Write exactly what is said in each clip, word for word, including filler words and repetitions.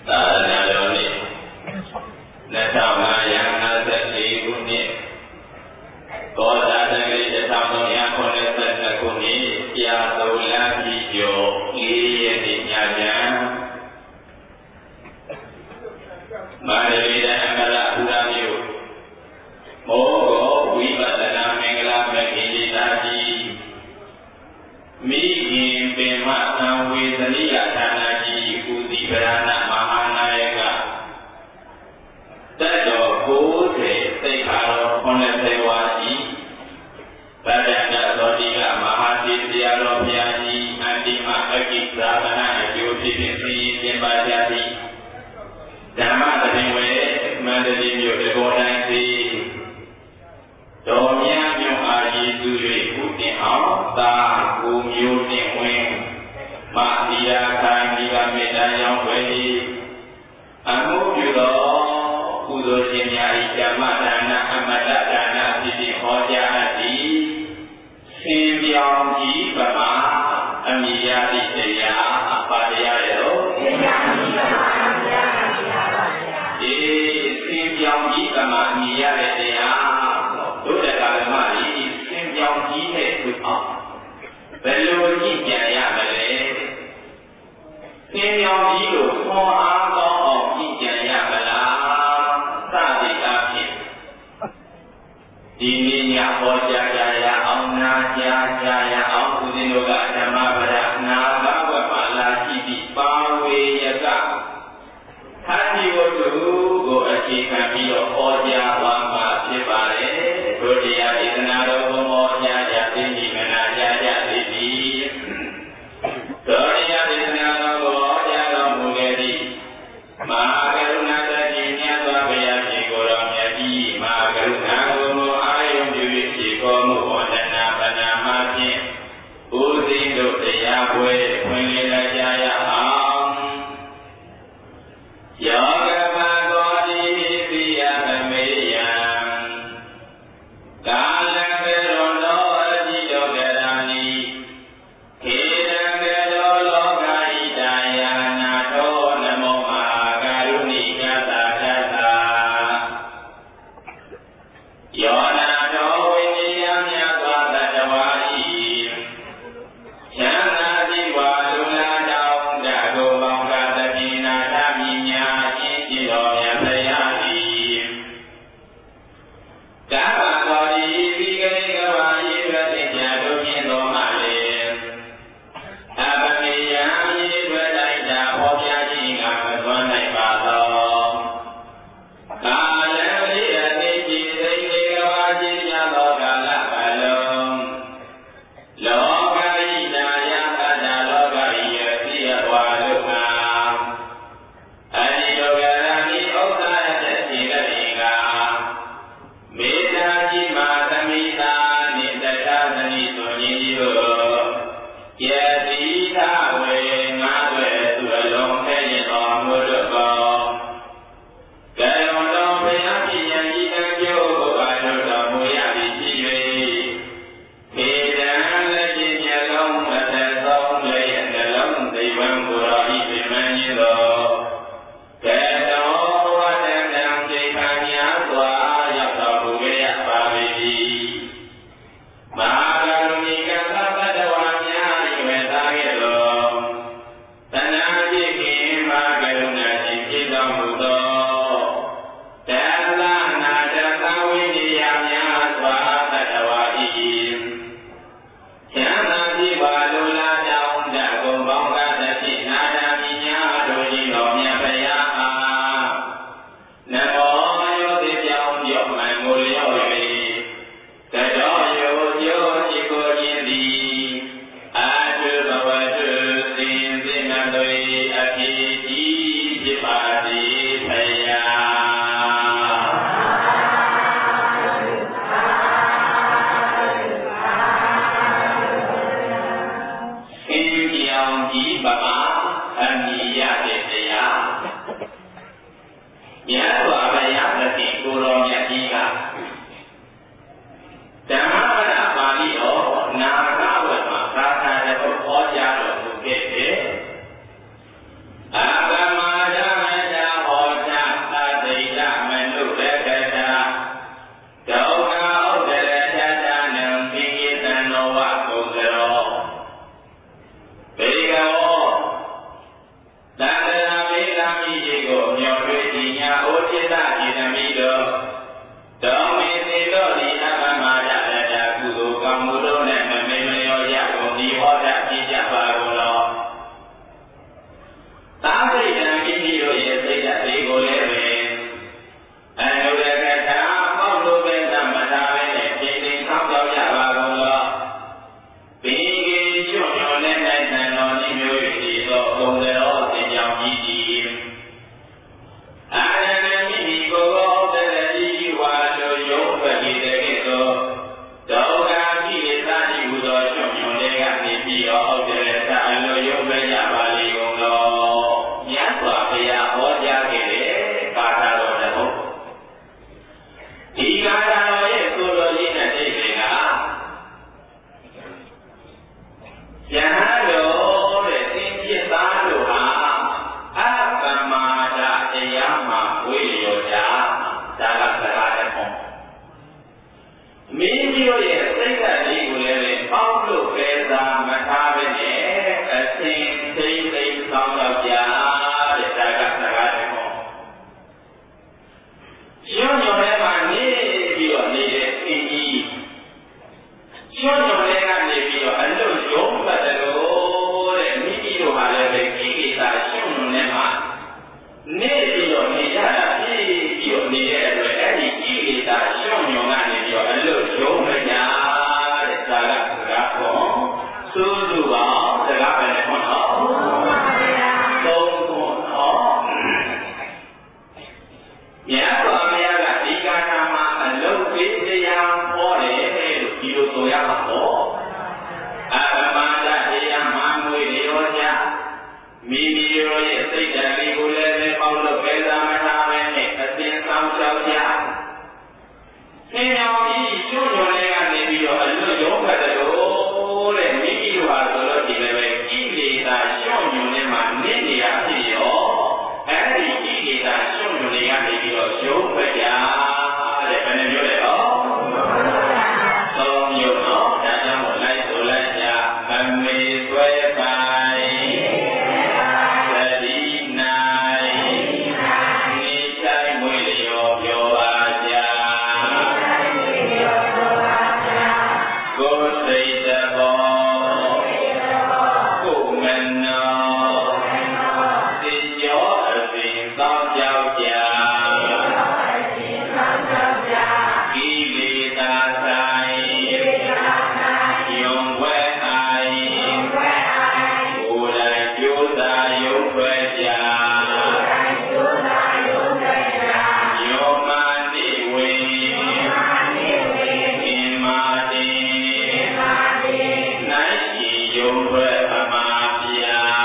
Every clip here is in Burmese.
သာသနာတော်နှစ်နှစ်ထောင်၅ရာ၅၄ခုနှစ်ကောဇာတက္ကရာတစ်ထောင်သုံးရာခုနှစ်ဆယ့်နှစ်ခုနှစ်ပြာသုံးလပြည်ကျော်လေးရက်နေ့ညချမ်းမန္တလေးတိုင်းအမရပူရမြို့မောဂောဝိပဿနာမင်္ဂလာမဂ္ဂင်ဒေသကြီးမိခင်ပင်မသံဝေသနိယဌာနကြီးဦးစီးဗရဏမဟာနာယကတတ်တော်ကိုးဆယ်သိက္ခာတော်ခုနှစ်ဆယ်ဝါကြီးဗဒ္ဒန္တသောတိကမဟာသီဆရာတော်ဘုရားကြီးအန္တိမအကိသာသနာအကျိုးဖြစ်ဖြစ်သိကျင့်ပါကြသည်ဓမ္မသဘင်ဝေမန္တလေးမြို့တကောတိုင်းစီတော်မြတ်မြို့အားရည်သူ၍ဥတည်အောင်သာကိုမျိုးနှင့်ဝင်မသီယာခိုင်ဒီကမေတ္တာရောင်းဝယ်အမှုပြုသောကုသိုလ်ရှင်များ၏ဓမ္မဒါနအမတဒါနဖြစ်ပြီးဟောကြားအပ်သည်ဆင်းပြောင်းကြီးပမာအမိယတိတရားပါတရားရောဆင်းပြောင်းကြီးပမာအမိယတိတရားပါဗျာဒီဆင်းပြောင်းကြီးပမာအမိယတဲ့တရားတို့တဲ့ကာလမှာဒီဆင်းပြောင်းကြီးနဲ့သူအောင်ဘယ်လိုကြည့်ကြရမလဲဆင်းပြောင်းကြီးကိုခွန်အားကောင်းအောင်ကြည့်ကြရမလားစသည်အဖြစ်ကြီးကြီးကိုမျောတွေ့ဒီညာဩจิตจิตမိတော်တော်မင်းစီတို့ဒီအပမဒရတကုသိုလ်ကောင်းမှုတို့နဲ့မမေလျောရကုန်ဒီဟောတာပြကြပါကုန်လောသာသိတံမိမိတို့ရဲ့စိတ်ဓာတ်တွေကိုလည်းပဲအနုရကထာပေါလို့ပဲသမထာပဲနဲ့ပြင်းပြင်းဆောက်ကြောက်ကြပါကုန်လောဘိကေကျွညောနဲ့နိုင်တန်တော်ဤမျိုး၍ဒီသောပုံစံတော်သင်ကြောင်းကြီးကြီးအာရဏမိမိကိုယ်ကိုတရတိဝါတို့ရုံးထွက်ပြီးတဲ့ကဲ့သို့ဒုက္ခကိလေသာဤဟူသောကျွညောတွေကနေပြီးတော့ဟုတ်တယ်သာအလိုရုံးထွက်ကြပါလေကုန်လောမြတ်စွာဘုရားဟောကြားခဲ့တဲ့ကာထာတော်တစ်ပုဒ်ဒီကာထာတော်ရဲ့ဆိုလိုရင်းတဲ့အိဗေကယဟန်တော်တဲ့သင်္จิตသားတို့ဟာအပမဒတရားမှာဝေလျော်ကြဒါကစကားတစ်ခုမိမိတို့ရဲ့စိတ်ဓာတ်လေးကိုလည်းပေါက်လို့ပဲသာမထားပဲနဲ့အစဉ်သိသိဆောင်ရောက်ကြတဲ့ဒါကစကားတစ်ခုကျွညောထဲမှာနေပြီးတော့နေတဲ့သင်ကြီးကျွညောထဲကနေပြီးတော့အလွတ်ရုံးပတ်တယ်လို့တဲ့မိမိတို့ဟာလည်းပဲကိလေသာကျွညောထဲမှာနေပြီးတော့နေကြတာပြီးပြီးတော့နေတဲ့အတွက်အဲ့ဒီကိလေသာကျွညောကနေပြီးတော့အလွတ်ရုံးပတ်ကြတဲ့ဒါကစကားပေါ့ဆိုးစုပါစကားပဲနဲ့ခေါ်တော့သုံးခုတော့မြတ်စွာဘုရားကဒီကာထာမှာအလုံးပေးတရားဟောတယ်လို့ဒီလိုဆိုရမှာပေါ့အပမဒတရားမှမွေလျောကြမိမိတို့ရဲ့စိတ်ဓာတ်လေးကိုလည်းပဲပေါလို့ပဲသာမထားပဲနဲ့အစဉ်ဆောင်ရှောက်ကြသင်ရောင်ကြီးကျွညွန်လေးကနေပြီးတော့အလွတ်ရုံးဖတ်တယ်လို့တဲ့မိမိတို့ဟာဆိုလို့ဒီလည်းပဲကိလေသာကျွညွန်လေးမှာနေနေရဖြစ်ရောအဲ့ဒီကိလေသာကျွညွန်လေးကနေပြီးတော့ရုံးဖတ်ကြတဲ့ဘယ်နှမျိုးလဲတော့သုံးမျိုးနော်ဒါကြောင့်လိုက်ဆိုလိုက်ကြမမေဆွဲပိုင်သတိနိုင်နေတိုင်းမွေလျော်ပြောပါကြကိုယ်စိတ်တဘောကိုယ်မနောသိကြောအစဉ်သောကြောက်ကြကိလေသာဆိုင်ယုံွယ်အိုင်ကိုယ်တိုင်ကြိုးစားယုံွယ်ကြယောမနိဝေအင်မာတိနိုင်ရှိယုံွယ်အမှားပြ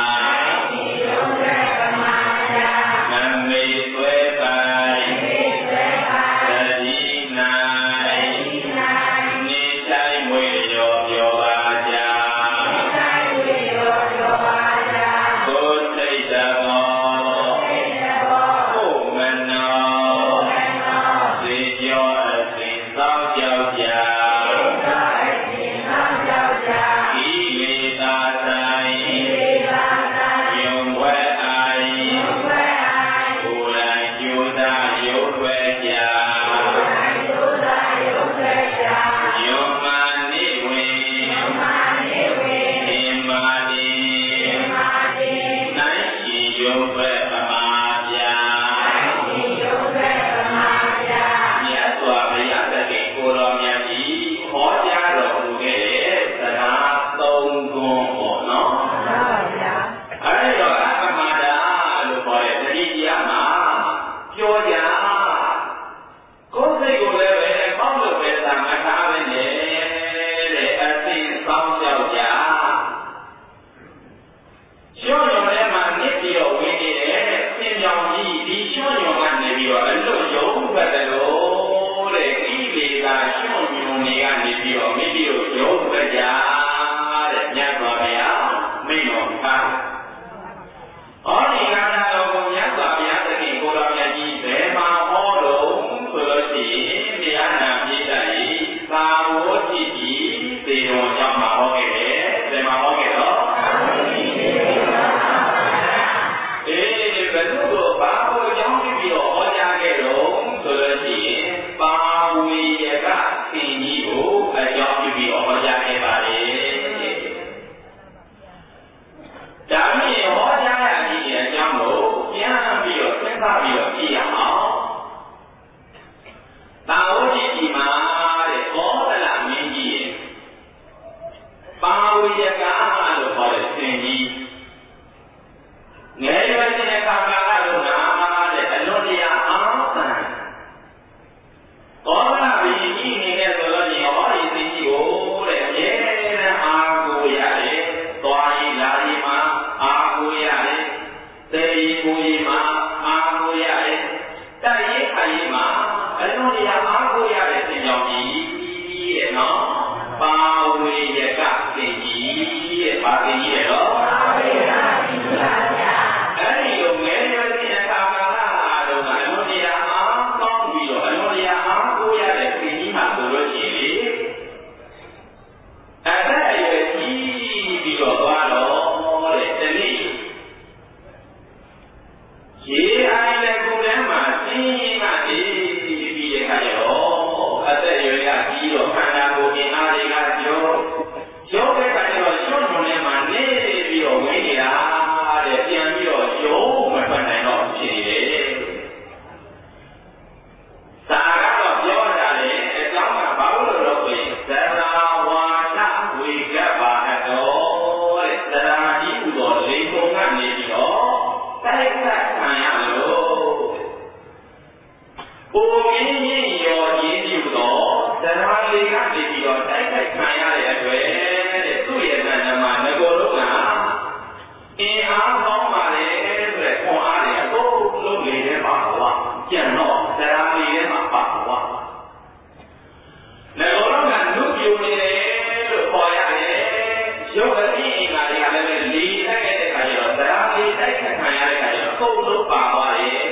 မမေဆွဲပိုင်သတိနိုင်နေတိုင်းမွေလျော်ပြောပါကြကိုယ်စိတ်တဘောကိုယ်မနောသိကြောအစဉ်သောကြောက်ကြကိလေသာဆိုင်ယုံွယ်အိုင်ကိုယ်တိုင်ကြိုးစားယုံွယ်ကြယောမနိဝေအင်မာတိနိုင်ရှိယုံွယ်အမှားပြမြတ်စွာဘုရားသခင်ကိုယ်တော်မြတ်ကြီးဟောကြားတော်မူခဲ့တဲ့စကားသုံးခုပေါ့နော်အဲ့တော့အပမဒလို့ခေါ်တဲ့တတိတရားမှာပြောကြကိုယ်စိတ်ကိုလည်းပဲပေါက်လို့ပဲသာမထားပဲနဲ့တဲ့အစဉ်ဆောင်ကြောက်ကြကျွညွန်ထဲမှာနစ်ပြီးတော့ဝင်နေတဲ့သင်ကြောင်ကြီးဒီကျွညွန်ကနေပြီးတော့အလွတ်ရုံးဖတ်တယ်လို့တဲ့ကိလေသာကျွညွန်တွေကနေပြီးတော့မိမိတို့ရုံးဖတ်ကြတဲ့မြတ်စွာဘုရားမိန့်တော်မူတာဟောဒီကာထာတော်ကိုမြတ်စွာဘုရားသခင်ကိုယ်တော်မြတ်ကြီးဘယ်မှာဟတိုက်ရင်ခိုင်ရင်မှာအလုံးကြီးအားကိုရတဲ့သင်ကြောင်းကြီးရဲ့နော်ပါဝေရကသင်ကြီးရဲ့ပါသင်ကြီးရဲ့တော့ပါဝေရကသင်ကြီးပါဗျာအဲ့ဒီလိုငယ်ရွယ်တဲ့အခါကာလတုန်းကအလုံးကြီးအားကောင်းပြီးတော့အလုံးကြီးအားကိုရတဲ့သင်ကြီးမှာဆိုလို့ရှိရင်လေအဲ့ဒါအရွယ်ကြီးပြီးတော့သွားတော့တဲ့တနည်းရေအိုင်တဲ့ကိုယ်ထဲမှာသင်ကြီးကနေပြီးတဲ့အခါကျတော့အသက်ရွယ်ရပြီးတော့ခန္ဓာကိုယ်အင်အားတွေကကျော်ကျော်တဲ့အခါကျတော့ကျွတ်ကျွတ်နဲ့မှနေပြီးတော့ဝင်နေတာတဲ့ပြန်ပြီးတော့ရုံးမထွက်နိုင်တော့ဖြစ်နေတယ်သာကတော့ပြောတာလေအကြောင်းကဘာလို့လဲဆိုရင်သရဝါဒဝေကပါတော့တဲ့သရကြီးဟူသောလေပုံကနေပြီးတော့တိုက်ခတ်ခံရလို့ပုံရင်းရင်းရောရင်းယူတော့သရလေးကနေပြီးတော့တိုက်ခတ်ခံရတဲ့အတွက်တဲ့သူ့ရဲ့နာမငကိုယ်လုံးကအင်အားကောင်းပါလေဆိုတဲ့ခွန်အားတွေအကုန်လုံးလေးထဲမှာပါကျန်တော့သရလေးထဲမှာပါပါငကိုယ်လုံးကနုပြိုနေတယ်လို့ခေါ်ရတယ်ရုပ်အသိအင်္ဂါတွေကလည်းလေးတက်ခဲ့တဲ့အခါကျတော့သရလေးတိုက်ခတ်ခံရတဲ့အခါကျတော့အကုန်လုံးပါသွားတယ်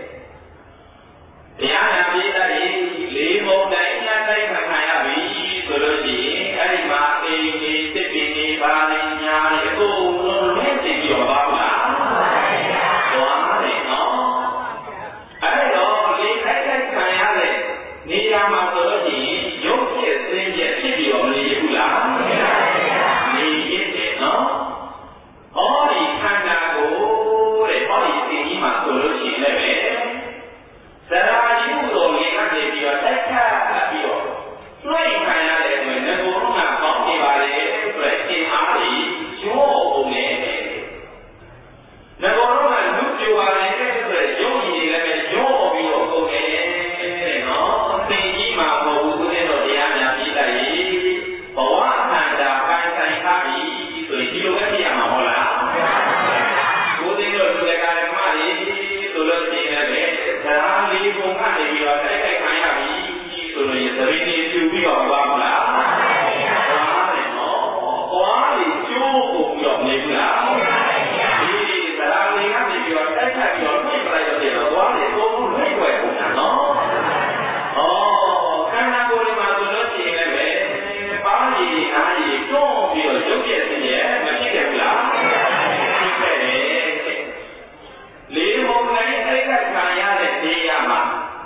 တရားနာပြေးတတ်ရင်လေးဘုံတိုင်းအများတိုက်ခံခံရပြီဆိုလို့ရှိရင်အဲ့ဒီမှာအိမ်နေတစ်ပင်နေပါနေညာနေအကုန်လုံးလွဲသိပြီးတော့ပါလားသွားတယ်နော်အဲ့တော့လေးတိုက်ခိုက်ခံရတဲ့နေရာမှာဆိုလို့ရှိရင်ရုပ်ဖြစ်စင်းပြဖြစ်ပြီးတော့မနေဘူးလားနေရတယ်နော်ဟောဒီခန္ဓာကိုတဲ့ဟောဒီသင်ကြီးမှာဆိုလို့ရှိရင်လည်းပဲသရာရှိမှုတော်လေးကနေပြီးတော့တိုက်ခတ်ပြီးတော့လွှဲခံရတဲ့အတွက်ငကိုယ်လုံးကကောင်းနေပါလေဆိုတဲ့အင်အားကြီးရောအောင်နေတယ်ငကိုယ်လုံးကလူပြိုပါလေဆိုတဲ့ရုပ်ရည်တွေလည်းရောပြီးတော့ကုန်နေတယ်နော်သင်ကြီးမှာမဟုတ်ဘူးဦးဇင်းတို့တရားများပြီးလိုက်ရင်ဘဝခန္ဓာပိုင်ဆိုင်ထားပြီဆိုရင်ဒီလိုပဲဖြစ်ရမှာမဟုတ်လားဦးဇင်းတို့လူတွေကဓမ္မတွေဆိုလို့ရှိရင်လည်းသရာလေးပုံကနေပြီးတော့တိုက်တိုက်ခံရပြီဆိုလို့ရင်သဘင်တွေပြူပြီးတော့သွားမလားသွားတယ်နော်သွားလေကျိုးကုန်ပြီးတော့နေဘူးလားဒီသရာလေးကနေပြီးတော့တိုက်ခတ်ပြီးတော့နှိမ့်ပလိုက်တော့တယ်တော့သွားလေကုန်လို့နှိမ့်ွယ်ကုန်တာနော်ဩခန္ဓာကိုယ်မှာဆိုလို့ရှိရင်လည်းပါးရည်အားရည်တွန်းပြီးတော့ရုပ်ပြည့်စင်ရဲ့မဖြစ်ခဲ့ဘူးလားဖြစ်ခဲ့တယ်လေးဘုံတိုင်းတိုက်ခတ်ခံရတဲ့နေရာမှာ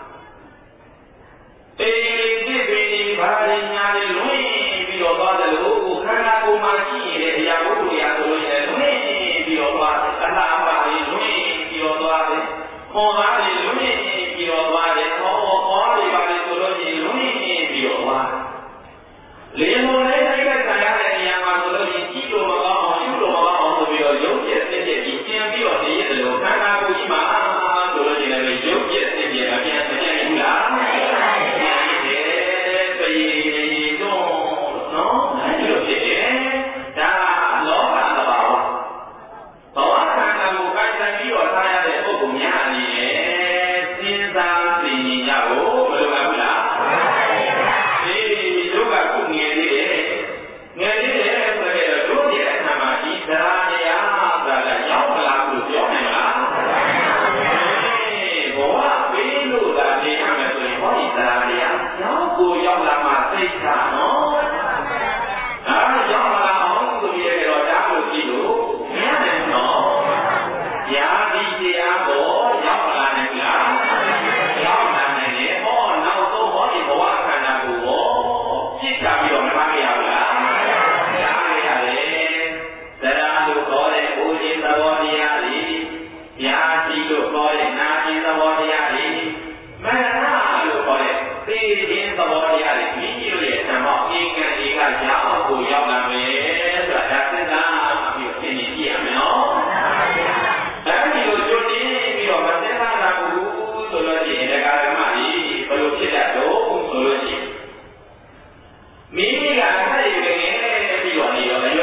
အေးဒီပင်ဒီဘာရညာတွေလွင့်ပြီးတော့သွားတယ်လို့ခန္ဓာကိုယ်မှာရှိနေတဲ့အရာဝတ္ထုရာဆိုလို့ရှိရင်လွင့်ပြီးတော့သွားတယ်အလှအပလေးလွင့်ပြီးတော့သွားတယ်ခေါ်သားတွေလွင့်ပြီးတော့သွားတယ်ဟောဟောတွေပါလေဆိုလို့ရှိရင်လွင့်ပြီးတော့သွားတယ်လေမုန်တိုင်းတိုက်ခတ်ခံရတဲ့နေရာမှာဆိုလို့ရှိရင်ကြည့်လို့မကောင်းအောင်ရှုလို့မကောင်းအောင်ဆိုပြီးတော့ရုပ်ပြည့်စင်ပြည့်ကြီးကျင်ပြီးတော့နေရတယ်လို့ခန္ဓာကိုယ်ကြီးမှာဆိုလို့ရှိရင်လည်းရုပ်ပြည့်စင်ပြည့်မပြန်မပြန်ဘူးလား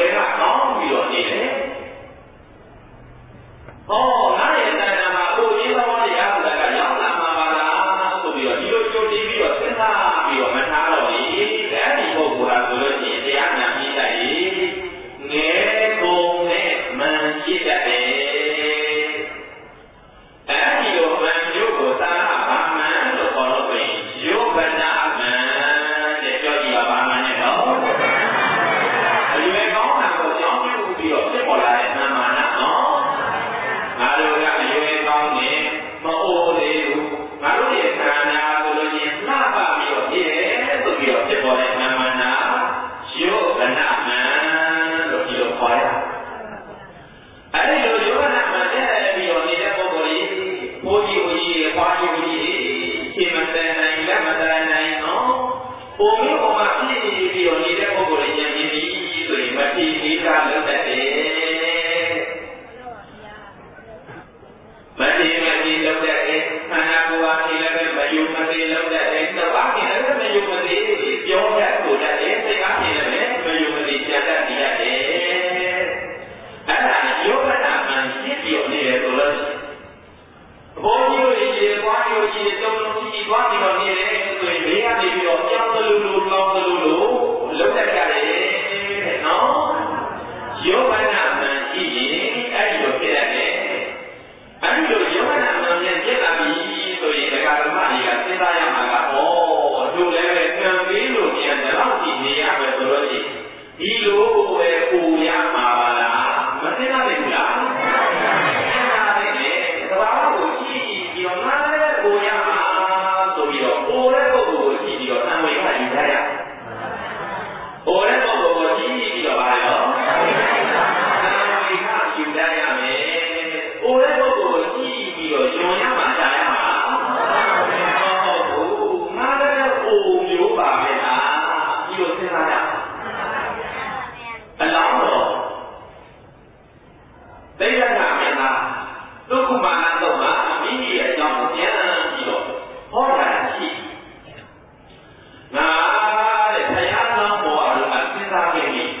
ဟောငါရဲ့တဏ္ဍာမှာကိုရင်းပုံမျိုးပေါ်မှာဖြစ်နေပြီးတော့နေတဲ့ပုဂ္ဂိုလ်တွေဉာဏ်မြင်ပြီးဆိုရင်မတိလေးစားလုပ်တတ်တယ်မတိမတိလုပ်တတ်တယ်ခန္ဓာကိုယ်အားဖြင့်လည်းမယုံမသိလုပ်တတ်တယ်သဘာဝနဲ့လည်းမယုံမသိပြောတတ်ဆိုတတ်တယ်စိတ်အားဖြင့်လည်းမယုံမသိကြတတ်ရတယ်အဲ့ဒါယောဂနာမှန်ဖြစ်ပြီးတော့နေတယ်ဆိုလို့ဘောကြီးတို့ရေသွားပြီးတော့ရေတုံးလုံးကြီးသွားပြီးတော့နေတယ်ဆိုရင်ဘေးကနေပြီးတော့ပြောင်းသလိုလိုလောင်းသလိုလိုလုံးတတ်ရတယ်နော်ယောဂနာမှန်ရှိရင်အဲ့ဒီလိုဖြစ်ရတယ်အဲ့ဒီလိုယောဂနာမှန်ပြန်ဖြစ်လာပြီဆိုရင်ဒကာဓမ္မတွေကစဉ်းစားရမှာကဩတို့လည်းပဲကံပေးလို့မြန်တော့ကြည့်နေရမယ်ဆိုလို့ရှိရင်ဒီလိုပဲပူရမှာပါလားမသိနိုင်ဘူးလားသဘာဝကိုကြည့်ပြီးတော့ငါလည်းပူရမှာဆိုပြီးတော့ပူတဲ့ပုဂ္ဂိုလ်ကိုကြည့်ပြီးတော့သံဝေကယူထားရပူတဲ့ပုဂ္ဂိုလ်ကိုကြည့်ပြီးတော့ပါရောသံဝေကယူထားရမယ်ပူတဲ့ပုဂ္ဂိုလ်ကိုကြည့်ပြီးတော့ယုံရမှာရှားရမှာဟုတ်ဘူးငါလည်းပူမျိုးပါပဲလားဒီလိုစဉ်းစားရအလောင်းတော်သိရတာမြန်လားဒုက္ခမာနတော့မှာမိမိရဲ့အကြောင်းကိုပြန်ပြီးတော့ဟောတာရှိငါတဲ့ဘုရားကောင်းပေါ်အောင်မှာစဉ်းစားခဲ့ပြီ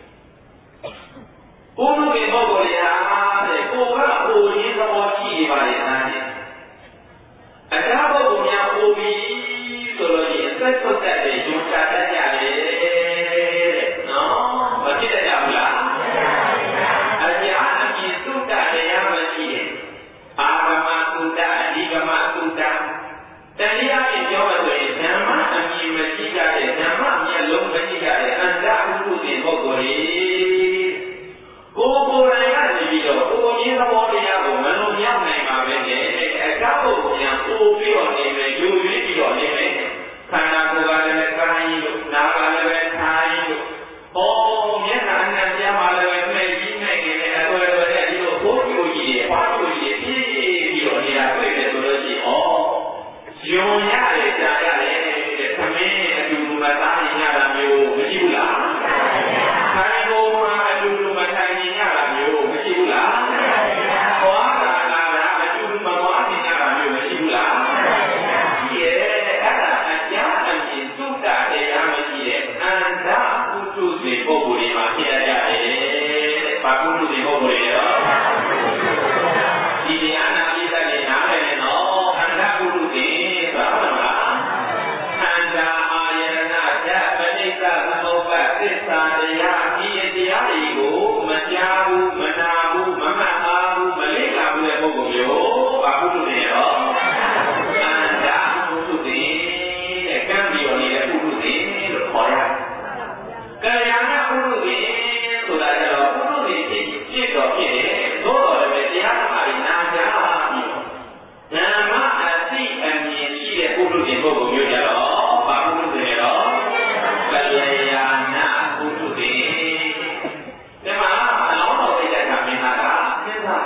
ဘုရုကေပုဂ္ဂိုလ်ရာတဲ့ကိုကအိုရင်းသဘောရှိနေပါလေသားတဲ့အခြားပုဂ္ဂိုလ်များအိုပြီးဆိုလို့ရှိရင်သက်သက်တဲ့ယုံချတတ်ကြတယ်တဲ့နော်မဖြစ်တတ်ကြဘူးလားအကြာအမြင်သုတ္တတရားမရှိတယ်အာဂမသုတ္တအဓိကမသုတ္တတရားဖြင့်ပြောမှဆိုရင်ဓမ္မအမြင်မရှိကြတဲ့ဓမ္မမျက်လုံးမရှိကြတဲ့အန္တဥပုသင်ပုဂ္ဂိုလ်တွေကိုယ်ကိုယ်တိုင်ကနေပြီးတော့ကိုယ်ရင်းသဘောတရားကိုမလုံးမြောက်နိုင်ပါပဲနဲ့အကြောင်းကိုပြန်ပို့ပြီးတော့နေမယ်ယူရင်းပြီးတော့နေမယ်ခန္ဓာကိုယ်ကလည်းကာယလို့နာကလည်းကာယလို့ဟောမျက်နှာအနံ့ပြမှာလည်းမဲ့ကြီးနိုင်နေတဲ့အသွယ်သွယ်နဲ့ဒီလိုဘိုးကျိုးကြီးတွေဘာကျိုးကြီးတွေပြီးတော့နေတာတွေ့တယ်ဆိုလို့ရှိရင်ဩယုံရတယ်ကြားရတယ်တဲ့သမင်းအတူတူမသားနေရတာမျိုးမရှိဘူးလားခိုင်ကိုမှာအတူတူမထိုင်နေရတာမျိုးမရှိဘူးလားသွားတာလာတာအတူတူမသွားနေရတာမျိုးမရှိဘူးလားရှိရဲ့အဲ့ဒါအကြာအမြင်သုတ္တတရားမရှိတဲ့အန္တပုထုဇဉ်ပုဂ္ဂိုလ်တွေမှာဖြစ်ရကြတယ်တဲ့ဘာပုထုဇဉ်ပုဂ္ဂိုလ်တွေရောဒီတရားနာပိဋကတွေနားလည်နေတော့အန္တပုထုဇဉ်ဆိုတာဟုတ်လားအန္တအာယတနာဓာတ်ပဋိစ္စသမုပ္ပါသစ္စာတရားဒီတရားတွေကိုမကြားဘူးမနာဘူးမမှတ်သားဘူးမလေ့လာဘူးတဲ့ပုဂ္ဂိုလ်မျိုးဘာပုထုဇဉ်ရောအန္တပုထုဇဉ်တဲ့ကံပြီးတော့နေတဲ့ပုထုဇဉ်လို့ခေါ်ရတယ်ကလျာဏပုထုဇဉ်ဆိုတာကြတော့ပုထုဇဉ်ဖြစ်ဖြစ်တော့ဖြစ်တယ်သို့တော်လည်းတရားဓမ္မတွေနာကြားပြီးတော့ဓမ္မအသိအမြင်ရှိတဲ့ပုထုဇဉ်ပုဂ္ဂိုလ်မျိုးကြတော့ဘာပုထုဇဉ်ရောကလျာဏပုထုဇဉ်ဒီမှာအလောင်းတော်သိတဲ့အခါမြင်တာကစဉ်းစား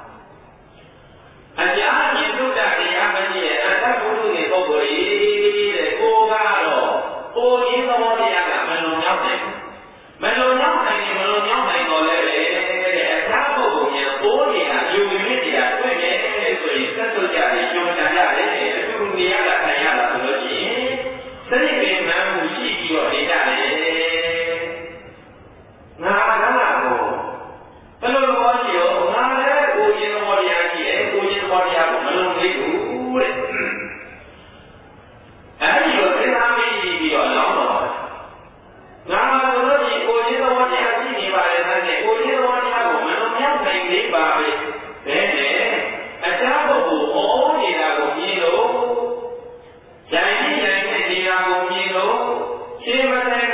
အကြာမြင်သုတ္တတရားမရှိတဲ့အတ္တပုထုဇဉ်ပုဂ္ဂိုလ်ကြီးတဲ့ကိုကတော့ကိုရင်းသဘောတရားကမလုံမြောက်နိုင်ဘူးမလုံမြောက်နိုင်ရင်မလုံမြောက်နိုင်တော့လည်းပဲတဲ့အခြားပုဂ္ဂိုလ်များပိုးနေတာယူရင်းနေတာတွေ့တယ်ဆိုရင်သက်သုတ်ကြတယ်ယုံကြရတယ်အတူတူနေရတာခံရတာဆိုလို့ရှိရင်စိတ်ပင်မှန်မှုရှိပြီးတော့နေကြတယ်ငါကလည်းကိုဘယ်လိုလို့ရှိရောငါလည်းကိုရင်းသဘောတရားရှိတယ်ကိုရင်းသဘောတရားကိုမလုံသေးဘူးတဲ့အဲဒီလိုသိသားမိပြီးတော့လောင်းတော့ငါဆိုလို့ရှိရင်ကိုရင်းသဘောတရားရှိနေပါလေတဲ့ကိုရင်းသဘောတရားကိုမလုံမြောက်နိုင်သေးပါပဲဘယ်နဲ့အခြားပုဂ္ဂိုလ်ဩနေတာကိုမြင်လို့ဉာဏ်နဲ့ဉာဏ်နဲ့နေတာကိုမြင်လို့ရှင်းမတဲ့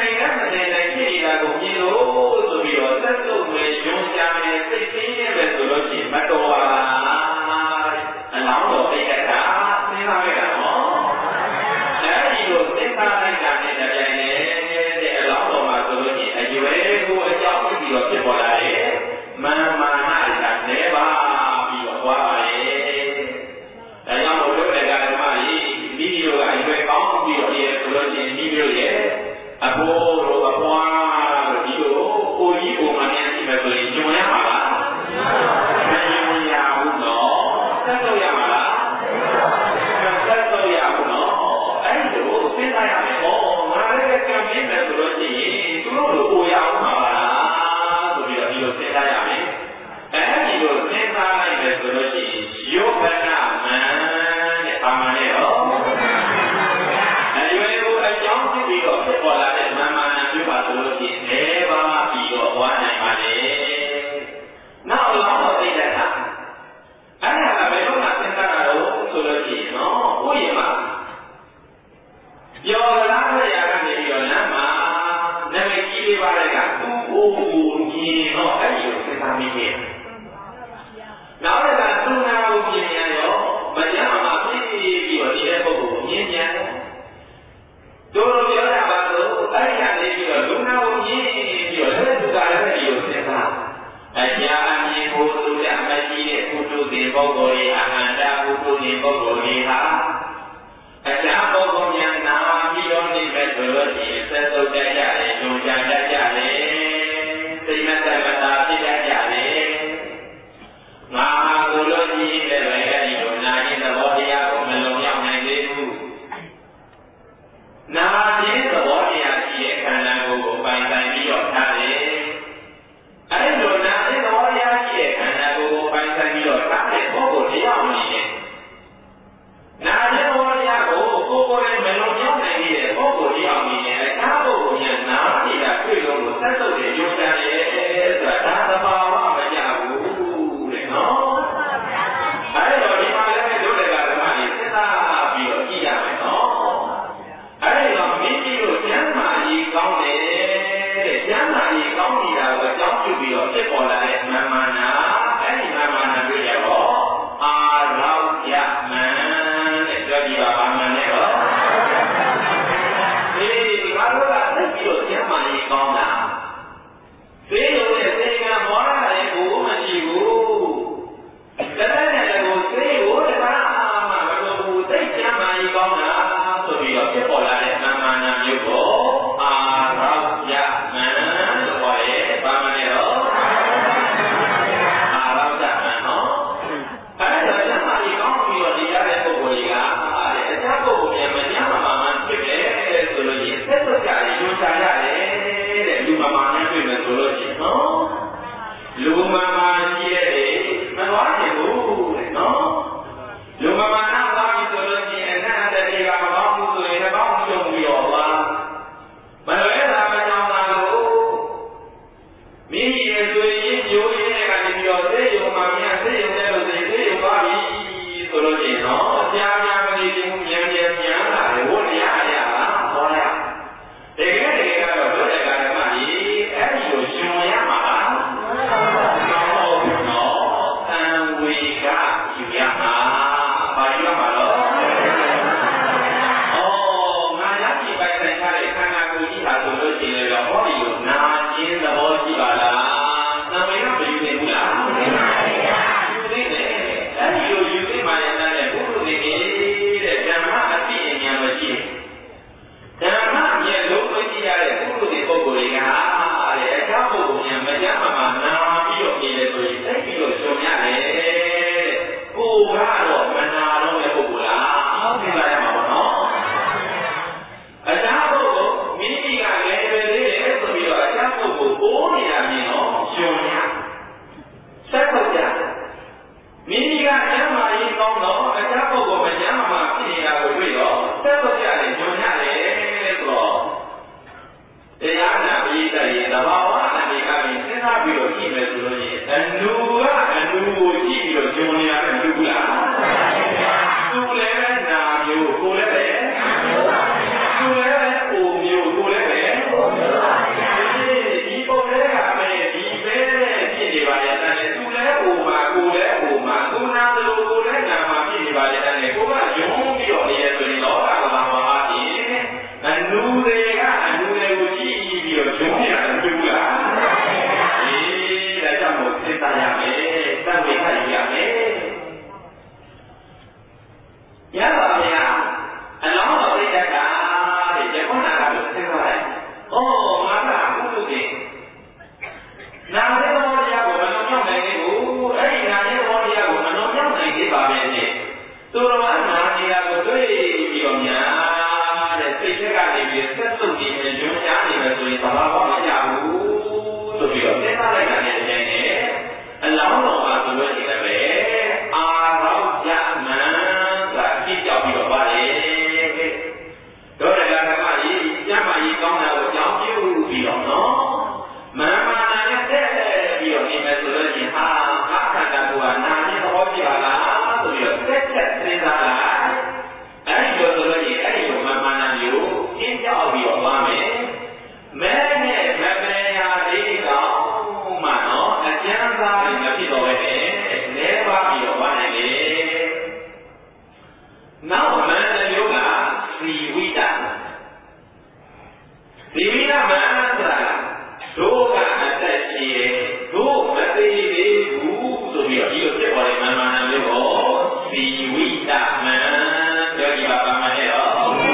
ရင်တော့အဲ့ဒီကိုစဉ်းစားမိခဲ့နောက်တစ်ခါသူနာကိုမြင်ရရောမကြမ်းမှာပြည့်ပြီးတော့နေတဲ့ပုဂ္ဂိုလ်ကိုမြင်ပြန်တယ်တို့လိုပြောတာပါတော့အဲ့ဒီကနေပြီးတော့လူနာကိုမြင်ပြီးတော့လက်သူကလည်းဒီကိုစဉ်းစားအကြာအမြင်ကိုသူရမရှိတဲ့ပုထုဇဉ်ပုဂ္ဂိုလ်ရဲ့အဟန္တာပုထုဇဉ်ပုဂ္ဂိုလ်တွေဟာအကြာပုဂ္ဂိုလ်များနာပြီးတော့နေမဲ့ဆိုလို့ရှိရင်သက်သုတ်တတ်ကြတယ်ညွန်ကြားတတ်ကြတယ်စိတ်မတ္တမတာဖြစ်တတ်ကြတယ်ငါဆိုလို့ရှိရင်လည်းပဲအဲဒီလိုနာခြင်းသဘောတရားကိုမလုံရောက်နိုင်သေးဘူးနာခြင်းသဘောတရားရှိတဲ့ခန္ဓာကိုယ်ကိုပိုင်ဆိုင်ပြီးတော့ထားတယ်အဲဒီလိုနာခြင်းသဘောတရားရှိတဲ့ခန္ဓာကိုယ်ကိုပိုင်ဆိုင်ပြီးတော့ထားတဲ့ပုဂ္ဂိုလ်တရားအနေနဲ့နာခြင်းသဘောတရားကိုကိုယ်ကိုယ်နဲ့မလုံရောက်နိုင်တဲ့ပုဂ္ဂိုလ်တရားအနေနဲ့အခြားပုဂ္ဂိုလ်များနာနေတာတွေ့လို့ကိုသက်သုတ်တယ်ညွှန်ကြားတယ်ဆိုတာဒါသဘာဝမကြဘူးတဲ့နော်အဲဒီတော့ဒီမှာလည်းတို့တွေကဓမ္မတွေစဉ်းစားပြီးတော့ကြည့်ရမယ်နော်အဲဒီတော့မိမိတို့ကျမ်းမာရေးကောင်းတယ်တဲ့ကျမ်းမာရေးကောင်းနေတာကိုအကြောင်းပြုပြီးတော့ဖြစ်ပေါ်လာတဲ့မမာနာအဲဒီမမာနာတွေ့ရတော့အာရောယမန်တဲ့ပြောကြည့်ပါဘာမှန်လဲတော့ဒီဒီဘာလို့လဲသိပြီးတော့ကျမ်းမာရေးကောင်းတာသေလို့တဲ့သေကဘောရတဲ့ကိုမရှိဘူးတကယ်လည်းကိုသေကိုတကားအာမမလို့ဘူးသိကျမ်းမာရေးကောင်းတာဆိုပြီးတော့ဖြစ်ပေါ်လာတဲ့မမာနာမျိုးကိုအာရောယမန်လို့ခေါ်ရဲဘာမှန်လဲတော့အာရောယမန်နော်အဲ့ဒါကျမ်းမာရေးကောင်းပြီးတော့ဒီရတဲ့ပုဂ္ဂိုလ်ကြီးကအကျမ်းပုဂ္ဂိုလ်များမကျမ်းမာမှဖြစ်တယ်ဆိုလို့ရှိရင်သက်သက်ကြရညွှန်ကြားရတယ်တဲ့လူမာမာနဲ့တွေ့မယ်ဆိုလို့ရှိရင်နော်လူမာမာရှိတဲ့မသွားချင်ဘူးတဲ့နော်လူမာမာနာသွားပြီဆိုလို့ရှိရင်အနန္တတွေကမကောင်းဘူးဆိုရင်လည်းကောင်းကြုံပြီးတော့သွားမလွဲတာမကြောင်တာလို့မိမိရဲ့ဆိုရင်မျိုးရင်းကနေပြီးတော့သေယုံမှာမြန်သေယုံနဲ့လို့သေသေယုံသွားပြီဆိုလို့ရှိရင်နော်အများများမနေဘူးမြန်မြန်ပြန်လာတယ်ဝတ်ရရလားဟောရတကယ်တကယ်ကတော့တို့တဲ့ကာဓမ္မကြီးအဲ့ဒီလိုရှင်ဝင်ရမှာလားဟုတ်နော်သံဝေကယူရမှာဘာယူရမှာတော့ဩငါရပြီပိုင်ဆိုင်ထားတဲ့ခန္ဓာကိုယ်ကြီးဟာဆိုလို့ရှိရင်တော့ဟောဒီလိုနာခြင်းသဘောရှိပါလားသံဝေကမယူနိုင်ဘူးလားယူနေတယ်အဲ့ဒီလိုယူနေမှလည်းတဲ့ဘုရုနေနေတဲ့ဓမ္မအသိဉာဏ်မရှိဓမ္မမြတ်လုံးသိကြတဲ့ဘုရုနေပုဂ္ဂိုလ်တွေကတဲ့အကြောင်းပုဂ္ဂိုလ်များမကြမ်းမှနာပြီးတော့နေတယ်ဆိုရင်သိပြီးတော့ရှုံရတယ်ကိုကတော့မနာတော့တဲ့ပုဂ္ဂိုလ်လားသိပါရမှာပေါ့နော်အကြောင်းပုဂ္ဂိုလ်မိမိကလည်းပဲသေးတယ်ဆိုပြီးတော့အကြောင်းပုဂ္ဂိုလ်ပိုးနေတာမြင်တော့ရှုံရဆက်ထုတ်ကြမိမိကကျမ်းမာရေးကောင်းတော့အကြောင်းပုဂ္ဂိုလ်မကျမ်းမာဖြစ်နေတာကိုတွေ့တော့ဆက်ထုတ်ကြတယ်ညွန်ရတယ်ဆိုတော့တရားနာပြီးတဲ့ရင်သဘာဝအနေကပြီးစဉ်းစားပြီးတော့ကြည့်မယ်ဆိုလို့ရှိရင်အနုကအနုကိုကြည့်ပြီးတော့ညွန်နေရတယ်မဟုတ်လားသူလည်းပဲနာမျိုးကိုလည်းပဲသူလည်းပဲအိုမျိုးကိုလည်းပဲဒီပုံလေးကပဲဒီပဲဖြစ်နေပါရဲ့တဲ့သူလည်းအိုမှာကိုလည်းအိုမှာသူနာလို့ကိုလည်းနာမှာဖြစ်နေပါရဲ့တဲ့ကိုကယုံပြီးတော့နေရဆိုရင်လောကသဘာဝအပြင်အနုတွေကအနုတွေကိုကြည့်ပြီးတော့ယုံနေတာမဟုတ်လားအေးဒါကြောင့်မို့စဉ်းစားရမယ်သံဝေကယူရမယ်ရပါဗျာအလောင်းတော်ပြိတ္တကတဲ့ယခုနကလို့စဉ်းစားလိုက်ဩငါကဘုသူတွေနာတဲ့ဘောတရားကိုမလုံးမြောက်နိုင်သေးဘူးအဲ့ဒီနာတဲ့ဘောတရားကိုမလုံးမြောက်နိုင်သေးပါပဲနဲ့သူတော်ကနာနေတာကိုတွေ့ပြီးတော့များတဲ့စိတ်ထဲကနေပြီးဆက်စုပ်နေတယ်ညွှန်ကြားနေတယ်ဆိုရင်သဘာဝမကြဘူးဆိုပြီးတော့စဉ်းစားလိုက်တာနဲ့တကယ်နဲ့အလောင်းတော်မှာဆိုလို့ရှိရင်လည်းအာရောယမန်ဆိုတာကြည့်ကြောက်ပြီးတော့ပါတယ်တို့ရကဓမ္မကြီးကျမ်းမာရေးကောင်းတာကိုကြောင်းပြုပြီးတော့နော်မမာနာနဲ့တဲ့ပြီးတော့နေမယ်ဆိုလို့ရှိရင်ဟာငါခန္ဓာကိုယ်ကနာခြင်းသဘောရှိပါလားဆိုပြီးတော့ဆက်ချက်စဉ်းစားတမံပြောကြည့်ပါပါမယ်တော့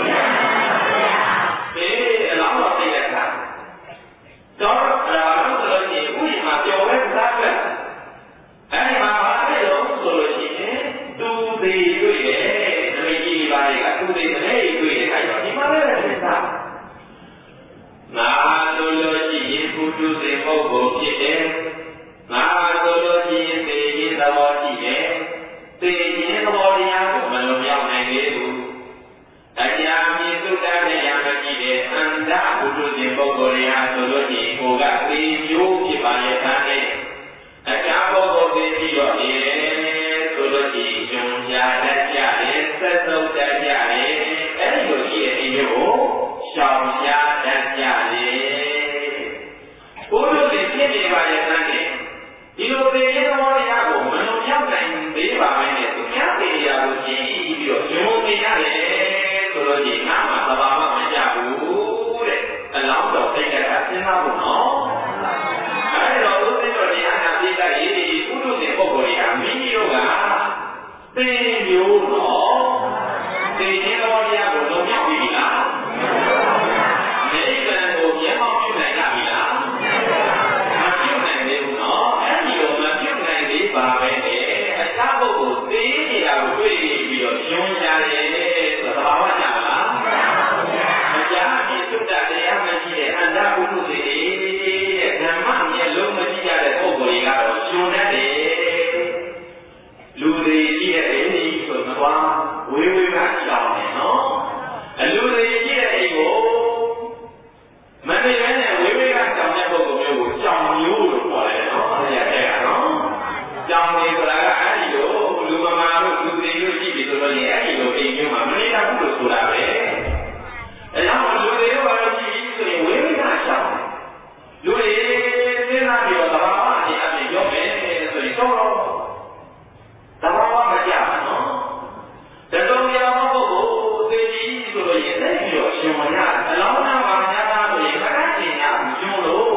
ဘေးအလောင်းတော်သိတဲ့အခါတော့ဒါလို့ဆိုလို့ရှိရင်ဥယျာဉ်မှာပျော်ဝဲစားပြတ်အဲဒီမှာဘာဖြစ်လို့ဆိုလို့ရှိရင်သူသေးတွေ့တယ်နမိတ်ကြီးပါတွေကသူသေးတဲ့တွေ့တဲ့အခါကျတော့ဒီမှာလည်းစဉ်းစားငါဆိုလို့ရှိရင်ပုထုဇဉ်ပုဂ္ဂိုလ်ဖြစ်တယ်ငါဆိုလို့ရှိရင်သေခြင်းသဘောရှိတယ်သေခြင်းသဘောတရားကိုမလုံးရောက်နိုင်သေးဘူးအကြာမြင့်သုတ္တနဲ့ရမရှိတဲ့အန္တပုထုဇဉ်ပုဂ္ဂိုလ်ရာဆိုလို့ရှိရင်ကိုယ်ကသေမျိုးဖြစ်ပါရဲ့သားနဲ့အကြာပုဂ္ဂိုလ်သိပြီးတော့နေတယ်ဆိုလို့ရှိရင်ကျွန်းကြတတ်ကြတယ်သက်သုတ်တတ်ကြတယ်အဲဒီလိုရှိတဲ့အမျိုးကိုရှောင်ရှားတတ်ကြတယ်ပုထုဇဉ်ဖြစ်နေပါရဲ့သားနဲ့ဒီလိုသေခြင်းသဘောတရားကိုမလုံးရောက်နိုင်သေးပါပဲနဲ့သူများသေရာကိုကြည့်ပြီးတော့ယုံနေရတယ်ဆိုလို့ရှိရင်ငါမှသဘာဝမကြဘူးတဲ့အလောင်းတော်သိတဲ့ကစဉ်းစားဖို့နော်အဲဒီတော့ဦးသိတော်တရားနာပြတဲ့ရေးပုထုဇဉ်ပုဂ္ဂိုလ်တွေကမိမိတို့ကသေမျိုးတော့သေခြင်းသဘောတရားကိုလုံးရောက်ပြီလားနိဗ္ဗာန်ကိုမျက်မှောက်ပြုနိုင်ကြပြီလားမပြုနိုင်သေးဘူးနော်အဲဒီလိုမပြုနိုင်သေးပါပဲနဲ့အခြားပုဂ္ဂိုလ်သေနေတာကိုတွေ့ပြီးတော့ယုံကြတယ်ဆိုတော့သဘာဝကြပါလားအကြာမြင့်သုတ္တတရားမရှိတဲ့အန္တပုထုဇဉ်တွေတဲ့ဓမ္မမျက်လုံးမကြည့်ရတဲ့ပုဂ္ဂိုလ်တွေကတော့ယုံတတ်တယ်လူတွေရှိတဲ့အိမ်ကြီးဆိုတော့ဝေးဝေးကကြောင်တယ်နော်အလူတွေရှိတဲ့အိမ်ကိုမနေဘဲနဲ့ဝေးဝေးကကြောင်တဲ့ပုဂ္ဂိုလ်မျိုးကိုကြောင်မျိုးလို့ခေါ်တယ်နော်ဆရာတဲ့ကနော်ကြောင်နေဆိုတာကအဲ့ဒီလိုလူမမာတို့လူတွေတို့ရှိပြီဆိုတော့အဲ့ဒီလိုအိမ်မျိုးမှာမနေတတ်ဘူးလို့ဆိုတာပဲအဲကြောင့်လူတွေတို့ကတော့ရှိပြီဆိုရင်ဝေးဝေးကကြောင်လူတွေစဉ်းစားပြီးတော့သဘာဝအနေအချင်းရောက်မယ်ဆိုရင်တော့သဘာဝမကြဘူးနော်တစုံတရာပုဂ္ဂိုလ်သေကြီးဆိုလို့ရင်သိပြီးတော့ရှင်ဝင်ရတယ်အလောင်းသားပါများသားဆိုရင်ခဏချင်းရဘူးရှင်လို့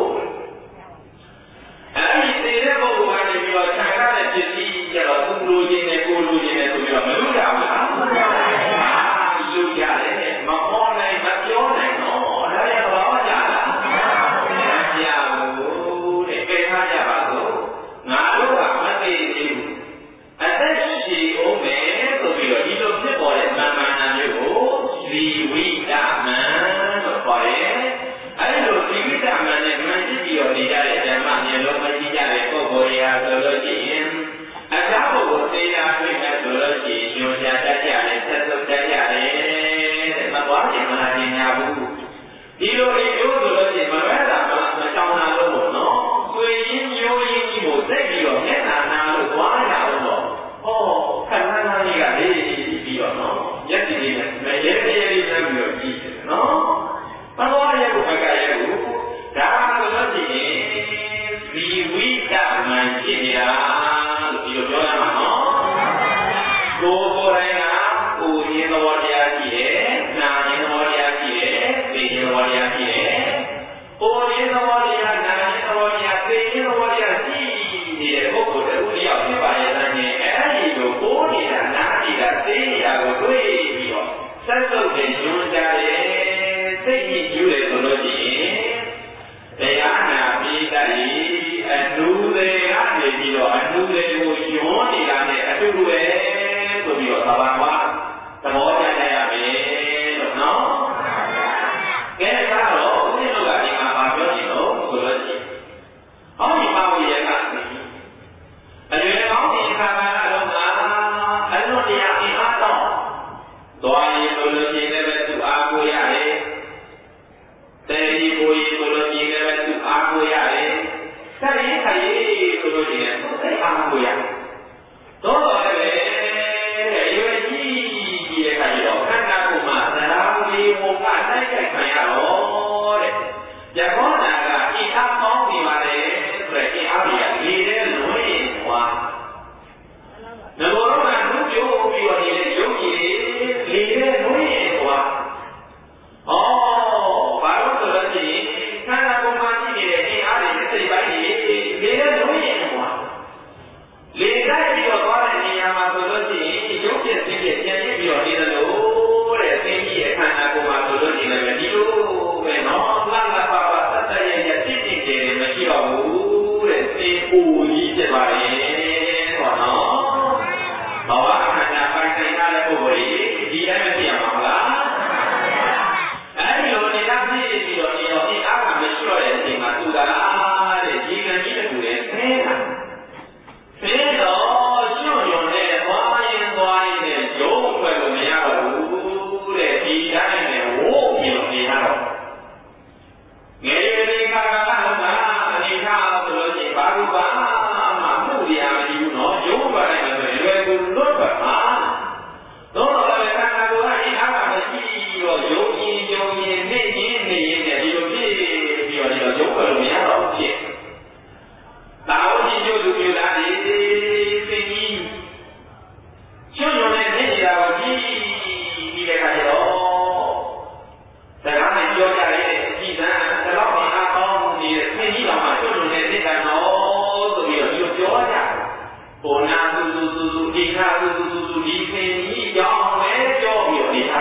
အဲဒီသေတဲ့ပုဂ္ဂိုလ်ကနေပြီးတော့ခြံရတဲ့ပစ္စည်းကျတော့သူ့လိုချင်တယ်ကိုလိုချင်တယ်ဆိုပြီးတော့မလုပ်ရဘူးလားလူကြတယ်မဟောနိုင်မပြောနိုင်တော့ဒါရသဘာဝကြလားမကြဘူးတဲ့ကဲထားကြပါစို့ငါတို့ကမသိသေးဘူးအသက်ရှိအောင်မယ်ဆိုပြီးတော့ဒီလိုဖြစ်ပေါ်တဲ့မာမနာမျိုးကိုဇီဝိတမံလို့ခေါ်တယ်အဲဒီလိုဇီဝိတမံနဲ့မှန်ကြည့်ပြီးတော့နေကြတဲ့ဓမ္မမျက်လုံးမကြည့်ကြတဲ့ပုဂ္ဂိုလ်ရာဆိုလို့ရှိရင်အခြားပုဂ္ဂိုလ်သေးတာတွေ့မယ်ဆိုလို့ရှိရင်ညွှန်ကြားတတ်ကြတယ်သက်သုတ်တတ်ကြတယ်တဲ့မသွားခြင်းမလာခြင်းညာဘူးဒီလိုအိမ်မျိုးဆိုလို့ရှိရင်မလွဲတာမလားမချောင်းတာလို့ပေါ့နော်ဆွေရင်းမျိုးရင်းကြီးကိုသိပြီးတော့မျက်နှာနာလို့သွားရအောင်တော့ဟောခဏနာလေးကလေးပြီးတော့နော်မျက်စိလေးနဲ့မရဲရဲလေးနဲ့ပြီးတော့ကြည့်တယ်နော်မသွားရဘူးဘက်ကရဘူးဒါဆိုလို့ရှိရင်ဇီဝိတမံဖြစ်နေတာလို့ဒီလိုပြောရမှာနော်ကိုယ်ကိုယ်တိုင်ကကိုယ်ရင်းသဘောတရားရှိတယ်နာရင်းသဘောတရားရှိတယ်သိရင်းသဘောတရားရှိတယ်ကိုယ်ရင်းသဘောတရားနာရင်းသဘောတရားသိရင်းသဘောတရားရှိနေတဲ့ပုဂ္ဂိုလ်တူတယောက်ဖြစ်ပါရဲ့တည်းအဲဒီလိုကိုယ်နေတာနာနေတာသိနေတာကိုတွေ့ပြီးတော့ဆက်စုပ်တဲ့ညွှန်ကြားတယ်သိညစ်ကျူးတယ်ဆိုလို့ရှိရင်တရားနာပြီးတတ်ရင်အနုတွေကနေပြီးတော့အနုတွေကိုယွန်းနေတာနဲ့အတူတူပဲဆိုပြီးတော့သဘာဝသဘောကျကြရမယ်လို့နော်ကဲဒါတော့ဦးဇင်းတို့ကဒီမှာဗာပြောကြည့်လို့ဆိုလို့ရှိရင်ဟောဒီပါဝိယကအရွယ်ကောင်းဒီခါကာလလုံးကအလွန်တရာအင်အားတော့သွားရင်ဆိုလို့ရှိရင်လည်းသူအားကိုရတယ်တေဒီကိုရင်ဆိုလို့ရှိရင်လည်းသူအားကိုရတယ်ဆက်ရင်ခရီးဆိုလို့ရှိရင်သူသိအားကိုရတယ်တော့လည်းရွယ်ကြီးကြီးတဲ့ခါကျတော့ခန္ဓာကိုယ်မှာသရာဝေဝကတိုက်ခိုက်ခံရတော့တဲ့ယကောနာကအင်အားကောင်းနေပါလေဆိုတဲ့အင်အားတွေကလေတဲ့လွင်သွားငဘောတော့ကသူ့ကျိုးပြီးတော့နေတဲ့ယုံကြည်လေတဲ့လွင်သွားပုဂ္ဂိုလ်ကြီးဒီတိုင်းမသိရမှာမလားအဲဒီလိုနေရာဖြစ်ပြီးတော့ဒီတော့ဒီအားကမလျှော့တဲ့အချိန်မှာသူကလားတဲ့ဒီကံကြီးတစ်ခုနဲ့ဆင်းတာဆင်းတော့ညွန့်ညွန့်နဲ့သွားရင်သွားရင်နဲ့ရုံးဖွဲ့လို့မရတော့ဘူးတဲ့ဒီတိုင်းနဲ့ဝိုးပြီးတော့နေရတော့ငယ်ရွယ်လေးခါကကတော့အနေထားဆိုလို့ရှိရင်ဘာလို့ပါမှမှုရမရှိဘူးနော်ရုံးထွက်လိုက်မှဆိုရင်လွယ်ကူလွတ်ထွက်မှာတော့တော့လည်းခန္ဓာကိုယ်ကဒီအားကမရှိတော့ရုံးရင်ရုံးရင်နေရင်နေရင်နဲ့ဒီလိုဖြစ်ပြီးတော့ဒီတော့ရုံးထွက်လို့မရတော့ဘူးဖြစ်တာဝတိကျိုးလူမျိုးသားတွေသိကြီးကျွန်းရုံနဲ့နေနေတာကိုကြည့်ပြီးတဲ့အခါကျတော့စကားနဲ့ပြောကြတဲ့ကြည်စမ်းတလောက်မှအားကောင်းနေတဲ့သိကြီးတော်မှာကျွန်းရုံနဲ့နေတာတော့ဆိုပြီးတော့ဒီလိုပြောကြတယ်ဘုနာသူသူသူသူဒီခါသူသူသူသူဒီသိကြီးကြောင်းလည်းပြောပြီးတော့နေတာ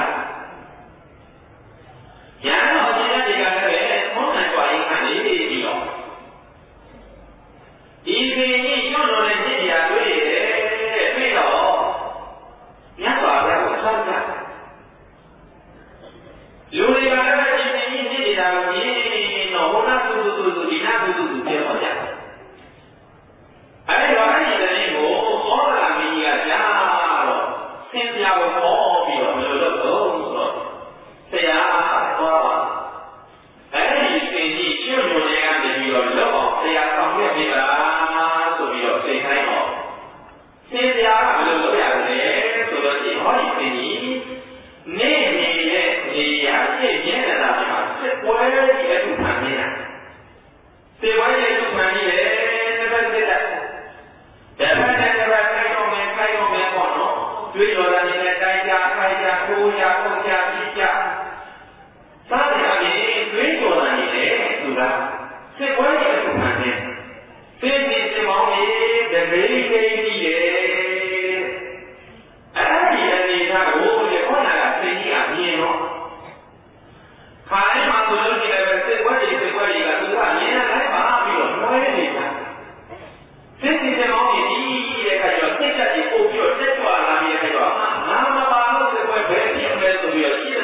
ရန်တော်ကြီးတဲ့ဒီကလည်းဘုန်းနိုင်ကြွားရင်ခံနေပြီးတော့ဒီသိကြီးကျွန်းရုံနဲ့နေတာတွေ့ရတယ်တွေ့တော့မြတ်စွာဘုရားကိုဆောက်ကြလူတွေကလည်းဒီသိကြီးနေတာကိုမြင်တော့ဘုနာသူသူသူသူဒီနာသူသူသူပြောကြတယ်အဲဒီတော့အဲ့ဒီတည်းကိုသောတာမင်းကြီးကကြားတော့ဆင်းပြကိုဟောပြီးတော့ဘယ်လိုလုပ်တော့ဆိုတော့ဆရာသွားပါအဲ့ဒီသင်ကြီးကျွတ်ညွန်နေကနေပြီးတော့လောက်အောင်ဆရာဆောင်ပြပေးပါဆိုပြီးတော့သိခိုင်းတော့ဆင်းပြကဘယ်လိုလုပ်ရလဲဆိုတော့ဒီဟောဒီသင်ကြီးနေနေတဲ့နေရာဖြစ်မြဲတာမှာစစ်ပွဲကြီးအထုခံနေတာစစ်ပွဲကြီးအထုခံနေတယ်တစ်ပတ်စစ်တာတပတ်နဲ့တပတ်ခိုင်းတော့မယ်ခိုင်းတော့မယ်ပေါ့နော်တွေးတော်တာနဲ့တိုင်းကြခိုင်းကြကိုးကြပုံကြပြီးကြစားတယ်အပြင်တွေးတော်တာနဲ့သူကစစ်ပွဲရဲ့အထုခံနေသိသိစမောင်းကြီးတမေးသိကြီးတယ်အဲ့ဒီအနေထားကိုဒီခေါနာကသိကြီးအမြင်တော့ခါတိုင်းမှာဆိုလို့ရှိရင်လည်းစစ်ပွဲတွေစစ်ပွဲတွေကသူကအမြင်နဲ့လိုက်ပါပြီးတော့နှွဲနေတာသိသိစမောင်းကြီးဒီတဲ့ခါကျတော့စိတ်ဓာတ်ကြီးပို့ပြီးတော့တက်ကြွလာပြီးတဲ့ခါကျတော့ငါမပါလို့စစ်ပွဲပဲဖြစ်မယ်ဆိုပြီးတော့ရှင်း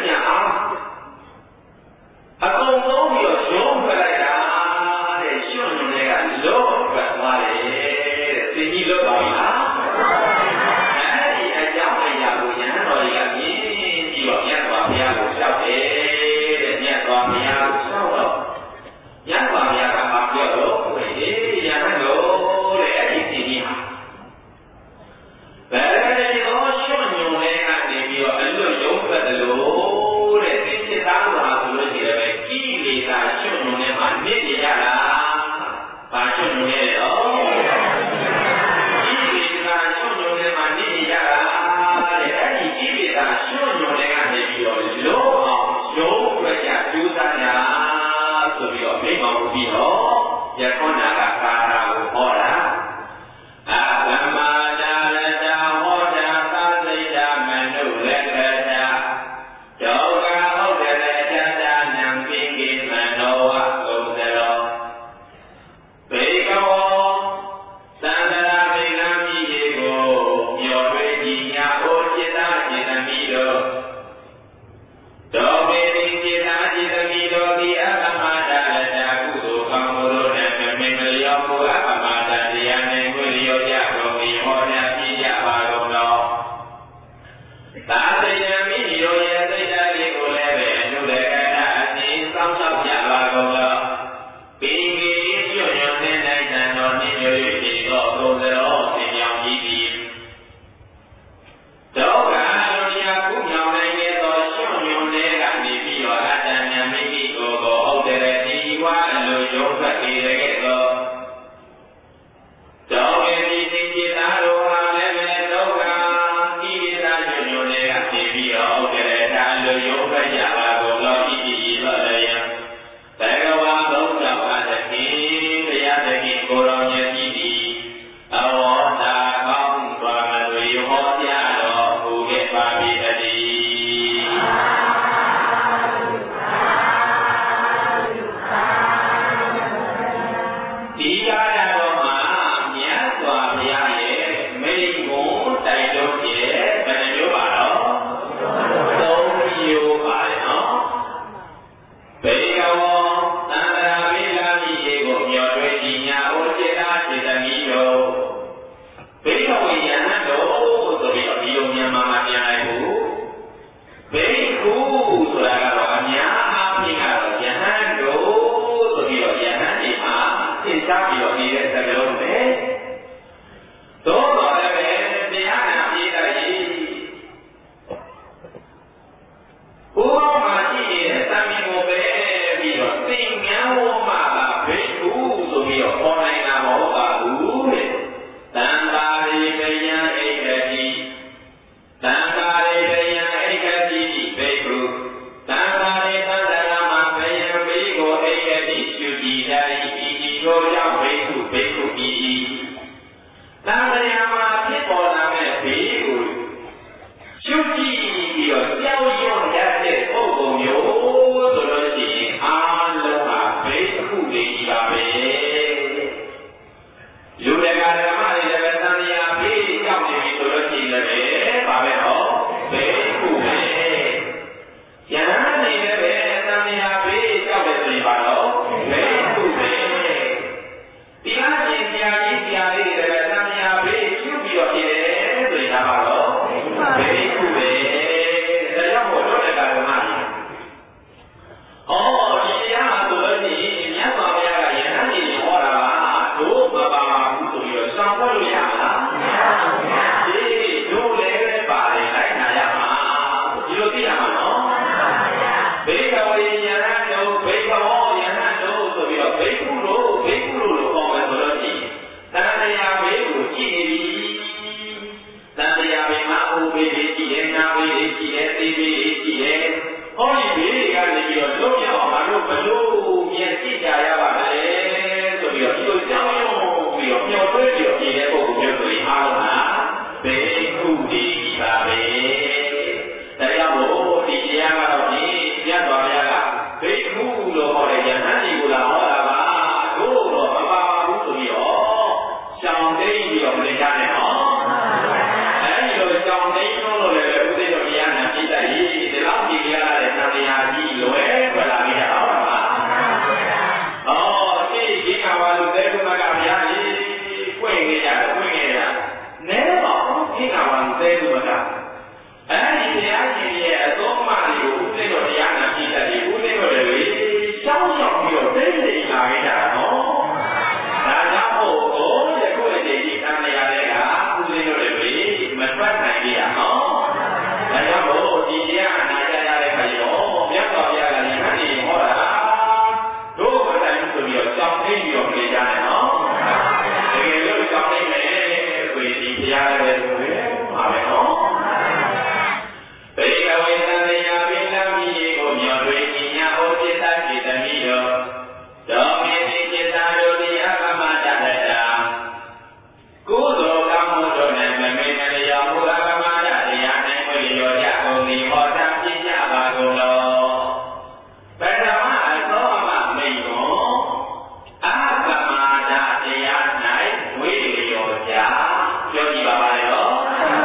သိပေးရှိတယ်ဟောဒီဘေးတွေကနေပြီးတော့လုံးမြောက်ငါတို့ဘလို့မြင်သိကြရပါမလဲဆိုပြီးတော့ဒီလိုကြောင်းရုံပြီးတော့မျောတွေးပြီးတော့ပြည်တဲ့ပုဂ္ဂိုလ်မျိုးဆိုရင်အားလုံးဟာဘေကုဒီပါပဲဒါကြောင့်မို့ဒီတရားကတော့ဒီမြတ်စွာဘုရားကဘေကုလို့ဟောတဲ့ယဟန်ဒီကိုလာဟောတာပါတို့တော့မပါပါဘူးဆိုပြီးတော့ရှောင်သိပြီးတော့မလင်ကြနဲ့နော်အဲဒီလိုရှောင်သိလို့လို့လည်းဘုရားတော်တရားနာပြတတ်ရေးဒီလောက်ဒီရတဲ့သံဃာကြီးလွယ်ထွက်လာခဲ့တာဟုတ်ပါဩဒီဒီကဘာလို့တဲကုမကဘုရားကြီးဖွင့်နေရတယ်ဖွင့်နေရနဲပါဒီကဘာလို့တဲကုမကအဲဒီတရားရှင်ရဲ့အသုံးအမတွေကိုဦးသိတော်တရားနာပြတတ်ရေးဦးသိတော်တွေရှောင်းရှောင်းပြီးတော့သိသိလာခဲ့တာနော်ဒါကြောင့်မို့ကိုယခုအချိန်ဒီသံဃာတွေကဦးသိတော်တွေမထွက်နိုင်ကြရနော်ဒါကြောင့်မို့ဒီတရားနာကြရတဲ့ခါရောမြတ်စွာဘုရားကလည်းဟန်ဒီဟောတာတို့မတိုင်ဆိုပြီးတော့ကြောင်းသိပြီးတော့နေကြတယ်နော်တကယ်လို့ကြောင်းသိမယ်ဆိုရင်ဒီတရားလည်းပဲဆိုရင်ပါပဲနော်ဘေကဝေသံဃာပိလမိယေကိုမျောတွေညညာဟောจิตတจิตမိတော်ဒေါမေတိจิตတို့ဒီအကမတတတာကိုယ်တော်ကောင်းမှုတို့နဲ့မမေ့မလျော်မှုအကမတတရားနိုင်ခွင့်လျော်ကြကုန်သည်ဟောတာပြကြပါကုန်လောပထမအသောအမမိန်ကုန်အကမတတရား၌ဝိလျော်ကြပြောကြည့်ပါပါလေနော်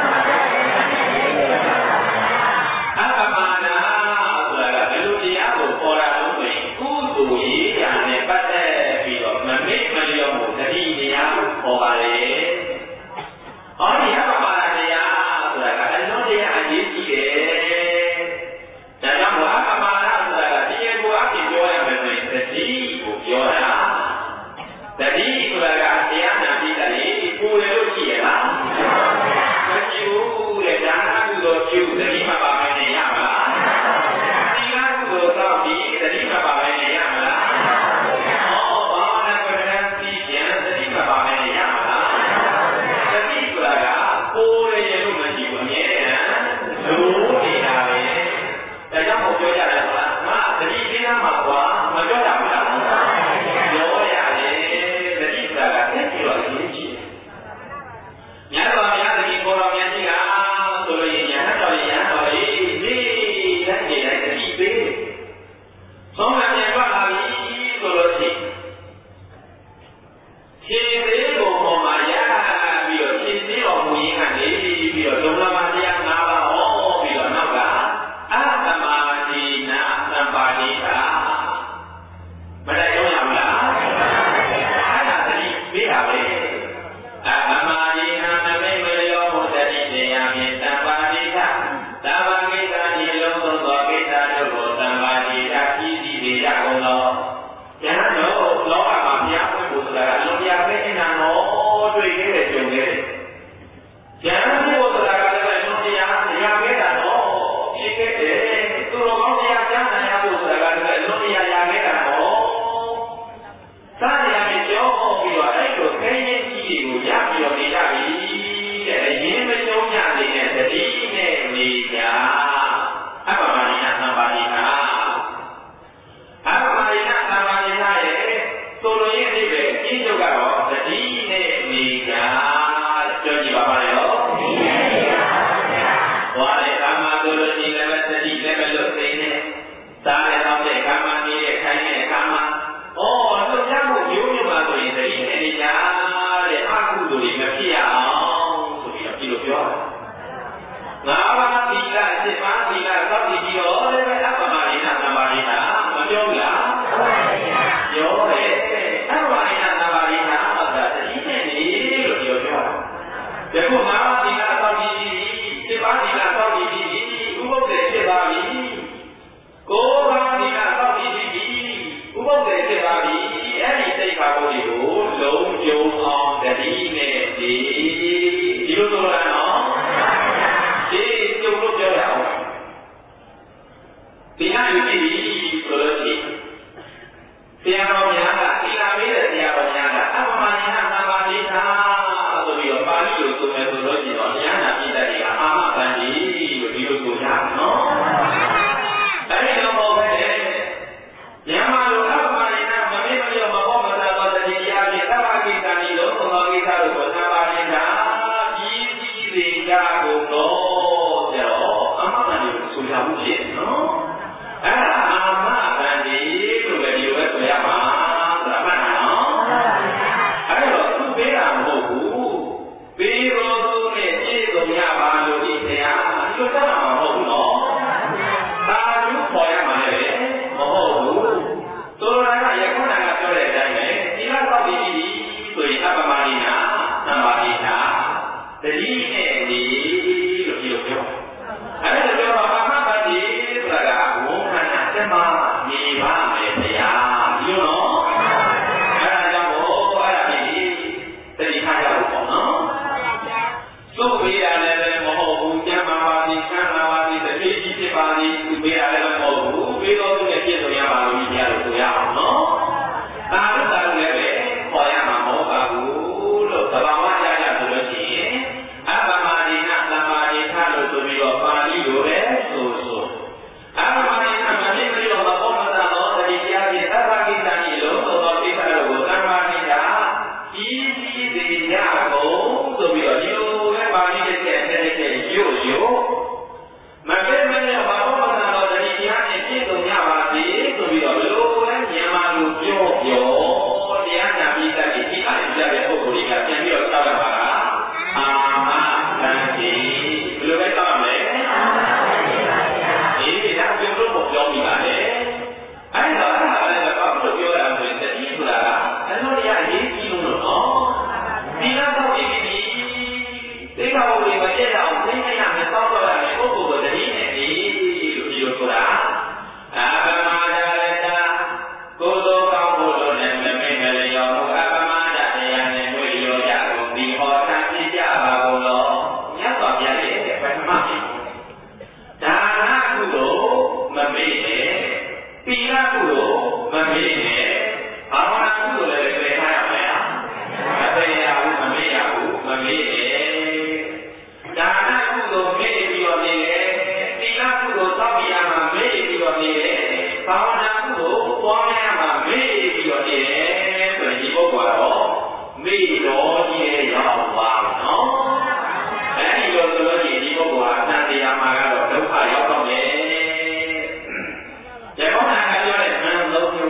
အကမနာဆိုတာကဘယ်လိုတရားကိုပေါ်လာလို့ဆိုရင်ကုသိုလ်ရေးရာနဲ့ပတ်သက်ပြီးတော့မမေ့မလျော်မှုတတိတရားကိုပေါ်ပါလေဟောဒီအကမနာတရားဆိုတာကအလုံးတရားအရေးကြီးတယ်ဒါကြောင့်အကမနာဆိုတာကတရားကိုအပြင်ပြောရမယ်ဆိုရင်တတိကိုပြောတာတတိဆိုတာကတရားနာပြီးတယ်ကိုယ်လည်းလို့ရှိရလားမရှိဘူးတဲ့ဒါနကုသိုလ်ပြုတတိမပါမယ်နဲ့ရမလားသီလကုသိုလ်သောက်ပြီးတတိမပါမယ်နဲ့ရမလားဟောဘာဝနာပဋ္ဌာန်းပြီးပြန်တတိမပါမယ်နဲ့ရမလားတတိဆိုတာကကိုယ်လည်းလို့မရှိဘူးအမြဲတမ်းလိုနေတာပဲဒါကြောင့်မို့ပြောကြတယ်ဆိုတာငါတတိသိနာမှာကွာမပြောရဘူးလားပြောရတယ်တတိဆိုတာကသိပြီးတော့အရေးကြီးတယ်မြတ်စွာဘုရားတတိကိုယ်တော်မြတ်ကြီးကဆိုလို့ရင်ယဟန်တော်ရယဟန်တော်လေးဒီတိုင်းနေတိုင်းတတိပေးသုံးမှပြန်ထွက်လာပြီဆိုလို့ရှိရင်ခြေသေးကိုပေါ်မှာရပြီးတော့ခြေသေးတော်မူရင်းကနေပြီးတော့ဒုံလမတရား၅ပါးဟောပြီးတော့နောက်ကအသမာဓိနာသံပါဠိတာမတိုက်ရောရမလားအဲ့ဒါတတိပေးတာပဲအသမာဓိနာမမေ့မလျော့မှုတတိတရားဖြင့်သံပါဠိတာသံပါဠိတာဒီလုံးစုံသောကိစ္စတို့ကိုသံပါဠိတာပြည်စည်းစေရကုန်သောဉာဏ်တော်လောကမှာဘုရားဖွင့်ဖို့ဆိုတာကလုံးပြပဲအင်နာတော်တွေ့ခဲ့တဲ့ကြုံခဲ့တယ်ဉာဏ်ဖို့ဆိုတာကလည်းလုံးတရားရခဲ့တာတော့ဖြစ်ခဲ့တယ်သူတော်ကောင်းတရားကြားနိုင်ရဖို့ဆိုတာကလည်းလုံးတရားရခဲ့တာတော့သာရရမယ်ကြောပြီးတော့အဲ့လိုခဲရင်ကြီးတွေကိုရပြီးတော့နေကြပြီတဲ့အရင်မကျုံးကြနေတဲ့တတိနဲ့နေကြအပ္ပမနိနာသံပါဠိတာအပ္ပမနိနာသံပါဠိတာရဲ့ဆိုလိုရင်းအိဗယ်အင်းချုပ်ကတော့တတိနဲ့နေကြပြောကြည့်ပါပါလေနော်ဒီနဲ့နေပါဗျာဟောလေကာမဆိုလို့ရှိရင်လည်းတတိလည်းမလွတ်သိနေစားရတော့တဲ့ကာမနေတဲ့ခိုင်းတဲ့ကာမဩလှုပ်ရှားမှုမျိုးမျိုးပါဆိုရင်တတိနဲ့နေကြတဲ့အကုသိုလ်တွေမဖြစ်ရအောင်ဆိုပြီးတော့ဒီလိုပြောတာငါးပါးသီလရှစ်ပါးသီလသောက်တည်ပြီးတော့လည်းအပ္ပမနိနာသံပါဠိတာမပြောဘူးလားပြောတယ်အပ္ပမနိနာသံပါဠိတာဆိုတာတတိနဲ့နေလို့ပြောပြောတာယခုငါးပါးသီလသောက်တည်ပြီးရှစ်ပါးသီလသောက်တည်ပြီးဥပုသ်တွေဖြစ်သွားပြီကိုယ်ပါဆိုရမှုဖြစ်နော်အဲ့ဒါအာမတန်ဒီလို့ပဲဒီလိုပဲဆိုရမှာဆိုတာမှတ်တာနော်အဲ့တော့သူပေးတာမဟုတ်ဘူးပေးတော်သူနဲ့ပြည့်စုံရပါလို့ဒီတရားဒီလိုဆက်လာမှာမဟုတ်ဘူးနော်ဒါကျူးခေါ်ရမှာလေမဟုတ်ဘူးဆိုလိုတာကယခုနကပြောတဲ့အတိုင်းပဲဒီလောက်တော့ဒီဒီဆိုရင်အပမရိနာသမာဓိနာတတိနဲ့ဒီလို့ဒီလိုပြောအဲ့ဒါပြောတော့အာမတတိဆိုတာကဝုန်းခန္ဓာစမနေပါမယ်တရားဒီလိုနော်အဲ့ဒါကြောင့်ဟောအဲ့ဒါကြီးတတိထားကြလို့ပေါ့နော်သူ့ပေးတာလည်းပဲမဟုတ်ဘူးကျမ်းမာပါသည်ချမ်းသာပါသည်တတိကြီးဖြစ်ပါသည်သူပေးတာလည်းမဟုတ်ဘူးပေးတော်သူနဲ့ပြည့်စုံရပါလို့ကြားလို့ဆိုရအောင်နော်ဒါလို့ဒါလည်းပဲခေါ်ရမှာမဟုတ်ပါဘူးလို့သဘာဝကြကြဆိုလို့ရှိရင်အပမရိနာသမာဓိထားလို့ဆိုပြီးတော့ပါဠိလိုပဲဆိုဆိုအပမရိနာမသိမလို့မပေါ်မသာတော့တတိတရားဖြင့်သဗ္ဗကိစ္စဤလုံးသောသောကိစ္စတို့ကိုသမာဓိတာကြီးကြီးသေးကြကုန်ဆိုပြီးတော့ဒီလိုပဲပါဠိတဲ့တဲ့တဲ့ရို့ရို့မသိမလို့မပေါ်မသာတော့တတိတရားဖြင့်ပြည့်စုံကြပါစေဆိုပြီးတော့ဘလို့ပဲမြန်မာလိုပြောပြောတရားနာပြီးတတ်ပြီးဒီအားကြတဲ့ပုဂ္ဂိုလ်တွေကပြန်ပြီးတော့တောက်ရပါလားအာမတန်တိဘယ်လိုပဲတောက်ရမလဲအာမတန်တိပါဗျာဒီဒါပြောလို့မပြောမိပါနဲ့အဲ့တော့အဲ့ဒါလည်းဘာလို့ပြောရအောင်လဲတတိဆိုတာကအလို့ရရေးကြည့်လို့နော်ဒီလောက်တော့ဒီဒီသိက္ခာပုဒ်တွေမပြည့်အောင်သိမရမယ်တောက်တော့ရမယ်ပုဂ္ဂိုလ်ကိုတတိနဲ့ဒီလို့ဒီလိုဆိုတာအာပမဒရတကိုယ်တော်ကောင်းဖို့လို့လည်းမမေ့မလျော်ဘူးအပမဒတရားနဲ့တွေ့ရောကြကုန်ပြီးဟောတာပြကြပါကုန်လို့မြတ်စွာဘုရားရဲ့ပထမဖြစ်ဒါနကုသိုလ်မမေ့နဲ့သီလကုသိုလ်မမေ့နဲ့ဘာဝနာကုသိုလ်လည်းပြေထားရမယ်မပေရဘူးမမေ့ရဘူးမမေ့နဲ့ဒါနကုသိုလ်မေ့ပြီးတော့နေတယ်သီလကုသိုလ်သောက်ပြီးရမှာမေ့ပြီးတော့နေတယ်ဘာဝနာကုသိုလ်ပွားများမှာမေ့ပြီးတော့နေတယ်ဆိုရင်ဒီပုဂ္ဂိုလ်ကတော့မေ့တော်ကြီးရဲ့ရောက်ပါနော်အဲဒီလိုဆိုလို့ရှိရင်ဒီပုဂ္ဂိုလ်ဟာတန်တရားမှာကတော့ဒုက္ခရောက်တော့မယ်ရကောင်းတာကပြောတဲ့မှန်လုံးမျိုး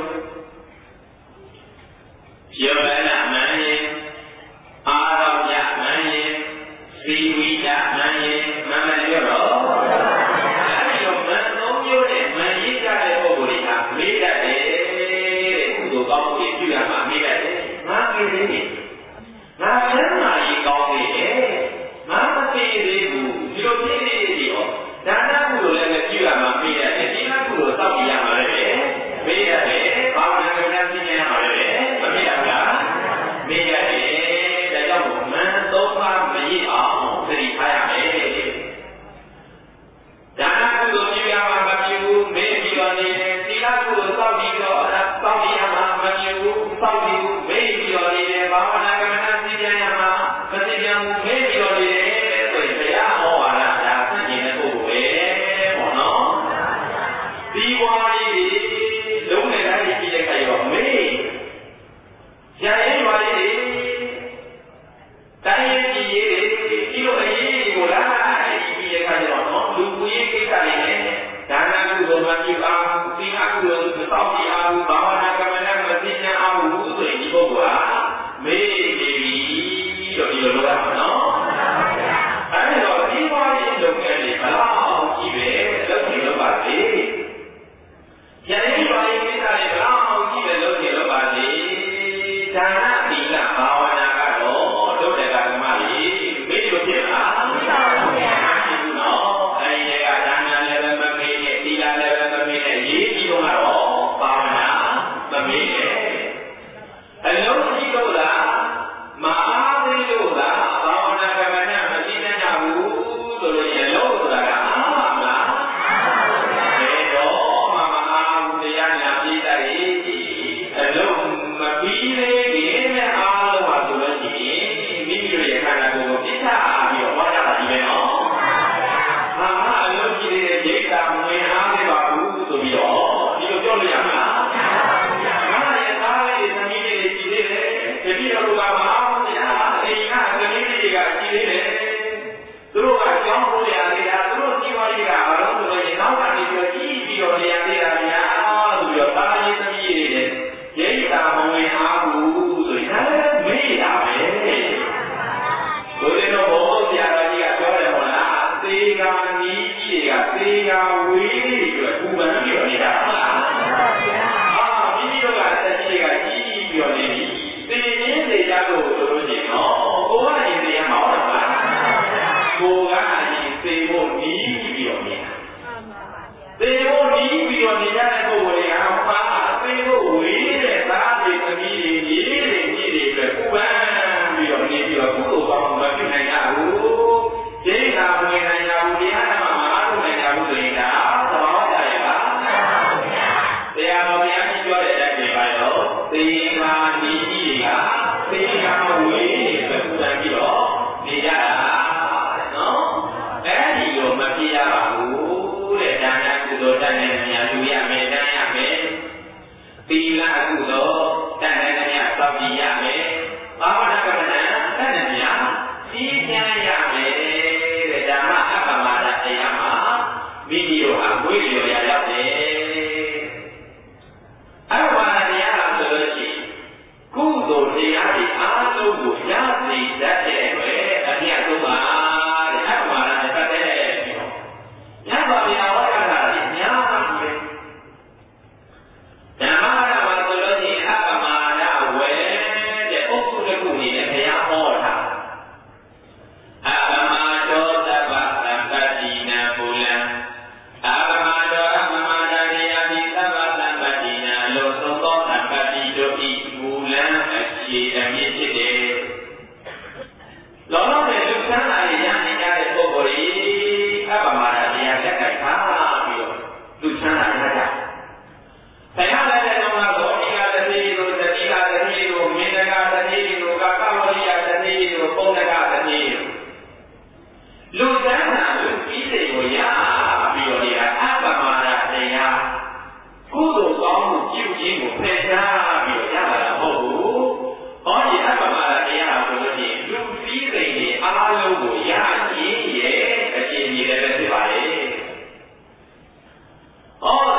ပြောရတာမှန်ရင်အာရောပြမှန်ရင်စီဝိဒမှန်ရင်မှန်တယ်ပြောတော့အဲဒီလိုမှန်လုံးမျိုးနဲ့မှန်ရစ်ကြတဲ့ပုဂ္ဂိုလ်တွေကမေ့တတ်တယ်တဲ့ကုသိုလ်ကောင်းမှုတွေပြုရမှာမေ့တတ်တယ်ငါကြည့်သေးတယ်ငါချမ်းသာရေးကောင်းသေးတယ်ငါမသိသေးဘူးဒီလိုပြည့်နေပြီဟောဒါနကုသိုလ်လည်းပြုရမှာမေ့တတ်တယ်ဒီနကုသိုလ်စောင့်ရမှာလည်းမေ့တတ်တယ်ဘာဝနာကံသိနေရမှာလည်းမမေ့ရဘူးလားမေ့ရတယ်ဒါကြောင့်မှန်သုံးပါးမရအောင်သတိထားရမယ်ဒါနကုသိုလ်ပြုရမှာမပြုဘူးမေ့ပြီးတော့နေတယ်သီလကုသိုလ်စောင့်ပြီးတော့အဲ့ဒါစောင့်ရမှာမပြုဘူးစောင့်ပြီးမေ့ပြီးတော့နေတယ်ဘာဝနာကံသိနေရမှာမသိကြဘူးမေ့ပြီးတော့နေတယ်ဆိုရင်ဘုရားဟောပါလားဒါသိနေတဲ့ပုဂ္ဂိုလ်ပဲပေါ့နော်ဒီဝါရီလုံးနဲ့တိုင်းကြည့်တဲ့အခါရောမေ့ရရင်ဝါရီတိုင်းရေးကြည့်ရေးဒီလိုအရေးကိုလားကြည့်တဲ့အခါကျတော့နော်လူမှုရေးကိစ္စတွေနဲ့ဒါနကုသိုလ်မပြုအောင်သီလကုသိုလ်မစောင့်ကြည့်အောင်ဘာဝနာကမ္မနာမသိဉာဏ်အောင်ဆိုရင်ဒီပုဂ္ဂိုလ်ဟာမေ့နေပြီလို့ဒီလိုလုပ်ရမှာနော်အဲဒီတော့ဒီဝါရီလုပ်ခဲ့တယ်ဘလောက်ကြည့်ပဲလုပ်ကြည့်လုပ်ပါစေရရင်ဝါရီကိစ္စတွေဘလောက်ကြည့်ပဲလုပ်ကြည့်လုပ်ပါစေဒါနသီလဘာဝနာကတော့တို့တဲ့ကဓမ္မကြီးမေ့လို့ဖြစ်လားမဖြစ်ပါဘူးဗျာဒီနော်အဲဒီကဒါနလည်းပဲမမေ့နဲ့သီလလည်းပဲမမေ့နဲ့ရေးကြည့်တော့ကတော့ဘာဝတွေကဝေးပြီးတော့ပူပန်ပြီးတော့နေတာဟုတ်လားအာမိမိတို့ကတက်ကြီးတွေကကြီးပြီးတော့နေပြီသိရင်းသိကြလို့ဆိုလို့ရှိရင်တော့ကိုယ်ကရင်သိရမှာဟုတ်လားကိုယ်ကရင်သိဖို့နီးပြီးတော့နေတာသိဖို့နီးပြီးတော့နေကြတဲ့ပုဂ္ဂိုလ်တွေကဟောပါသိဖို့ဝေးတဲ့သားတွေသမီးတွေညီတွေညီတွေအတွက်ပူပန်ပြီးတော့နေပြီးတော့ကုသိုလ်ကောင်းမပြုနိုင်ကြဘူးကျိန်းသာမဝင်နိုင်ကြဘူးတရားဓမ္မမအားထုတ်နိုင်ကြဘူးဆိုရင်ဒါသဘောကျရဲ့ပါတရားတော်ဘုရားကြီးပြောတဲ့အတိုင်းပဲပါရောသေမာနီးကြီးတွေကသေမာဝေးတဲ့ပူပန်ပြီးတော့နေကြတာနော်အဲ့ဒီလိုမပြေရပါဘူးတဲ့ဒါနကုသိုလ်တတ်တဲ့နေရာလူရမယ်တန်းရမယ်သီလကုသိုလ်တတ်တဲ့နေရာစောင့်ကြည့်ရမယ်ဘာဝနာကမ္မဋ္ဌာန်းတတ်တဲ့နေရာစီးပြန်ရမယ်တဲ့ဒါမှအပ္ပမဒတရားမှာမိမိတို့ဟာမွေးလျော်ရရောက်တယ်အပ္ပမဒတရားဟာဆိုလို့ရှိရင်ကုသိုလ်တရားတွေအားလုံးကိုရစေတတ်တဲ့အတွက်အမြတ်ဆုံးပါတဲ့အပ္ပမဒနဲ့ပတ်သက်တဲ့ပြီးတော့ညဘာပြာဝါဒတာတွေများပြီဓမ္မရမှာဆိုလို့ရှိရင်အပ္ပမဒဝဲတဲ့အုပ်စုတစ်ခုအနေနဲ့ဘုရားဟောတာအပ္ပမဒောသဗ္ဗသံပတ္တိနာမူလံအပ္ပမဒောအပ္ပမဒတရားဒီသဗ္ဗသံပတ္တိနာလို့သုံးသောသံပတ္တိတို့ဤမူလံအခြေအမြင့်ဖြစ်တယ်လောလောဆယ်လူဆန်းလာရရနေကြတဲ့ပုဂ္ဂိုလ်ကြီးအပ္ပမဒတရားလက်ကင်ထားပြီးတော့လူဆန်းလာကြတာဆရာလည်းတဲ့တော့ဂေါတိကတတိတို့တတိကတတိတို့မင်းကတတိတို့ကာကဝရိယတတိတို့ပုံနကတတိတို့လူဆန်းလာလူပြီးစိတ်ကိုရပြီးတော့နေတာအပ္ပမဒတရားကုသိုလ်ကောင်းမှုပြုခြင်းကိုဖယ်ရှားပြီးတော့ရလာတာမဟုတ်ဘူး။ဟောဒီအပ္ပမဒတရားဆိုလို့ရှိရင်လူပြီးစိတ်တွေအားလုံးကိုရခြင်းရဲ့အခြေအနေလည်းဖြစ်ပါလေ။ဟော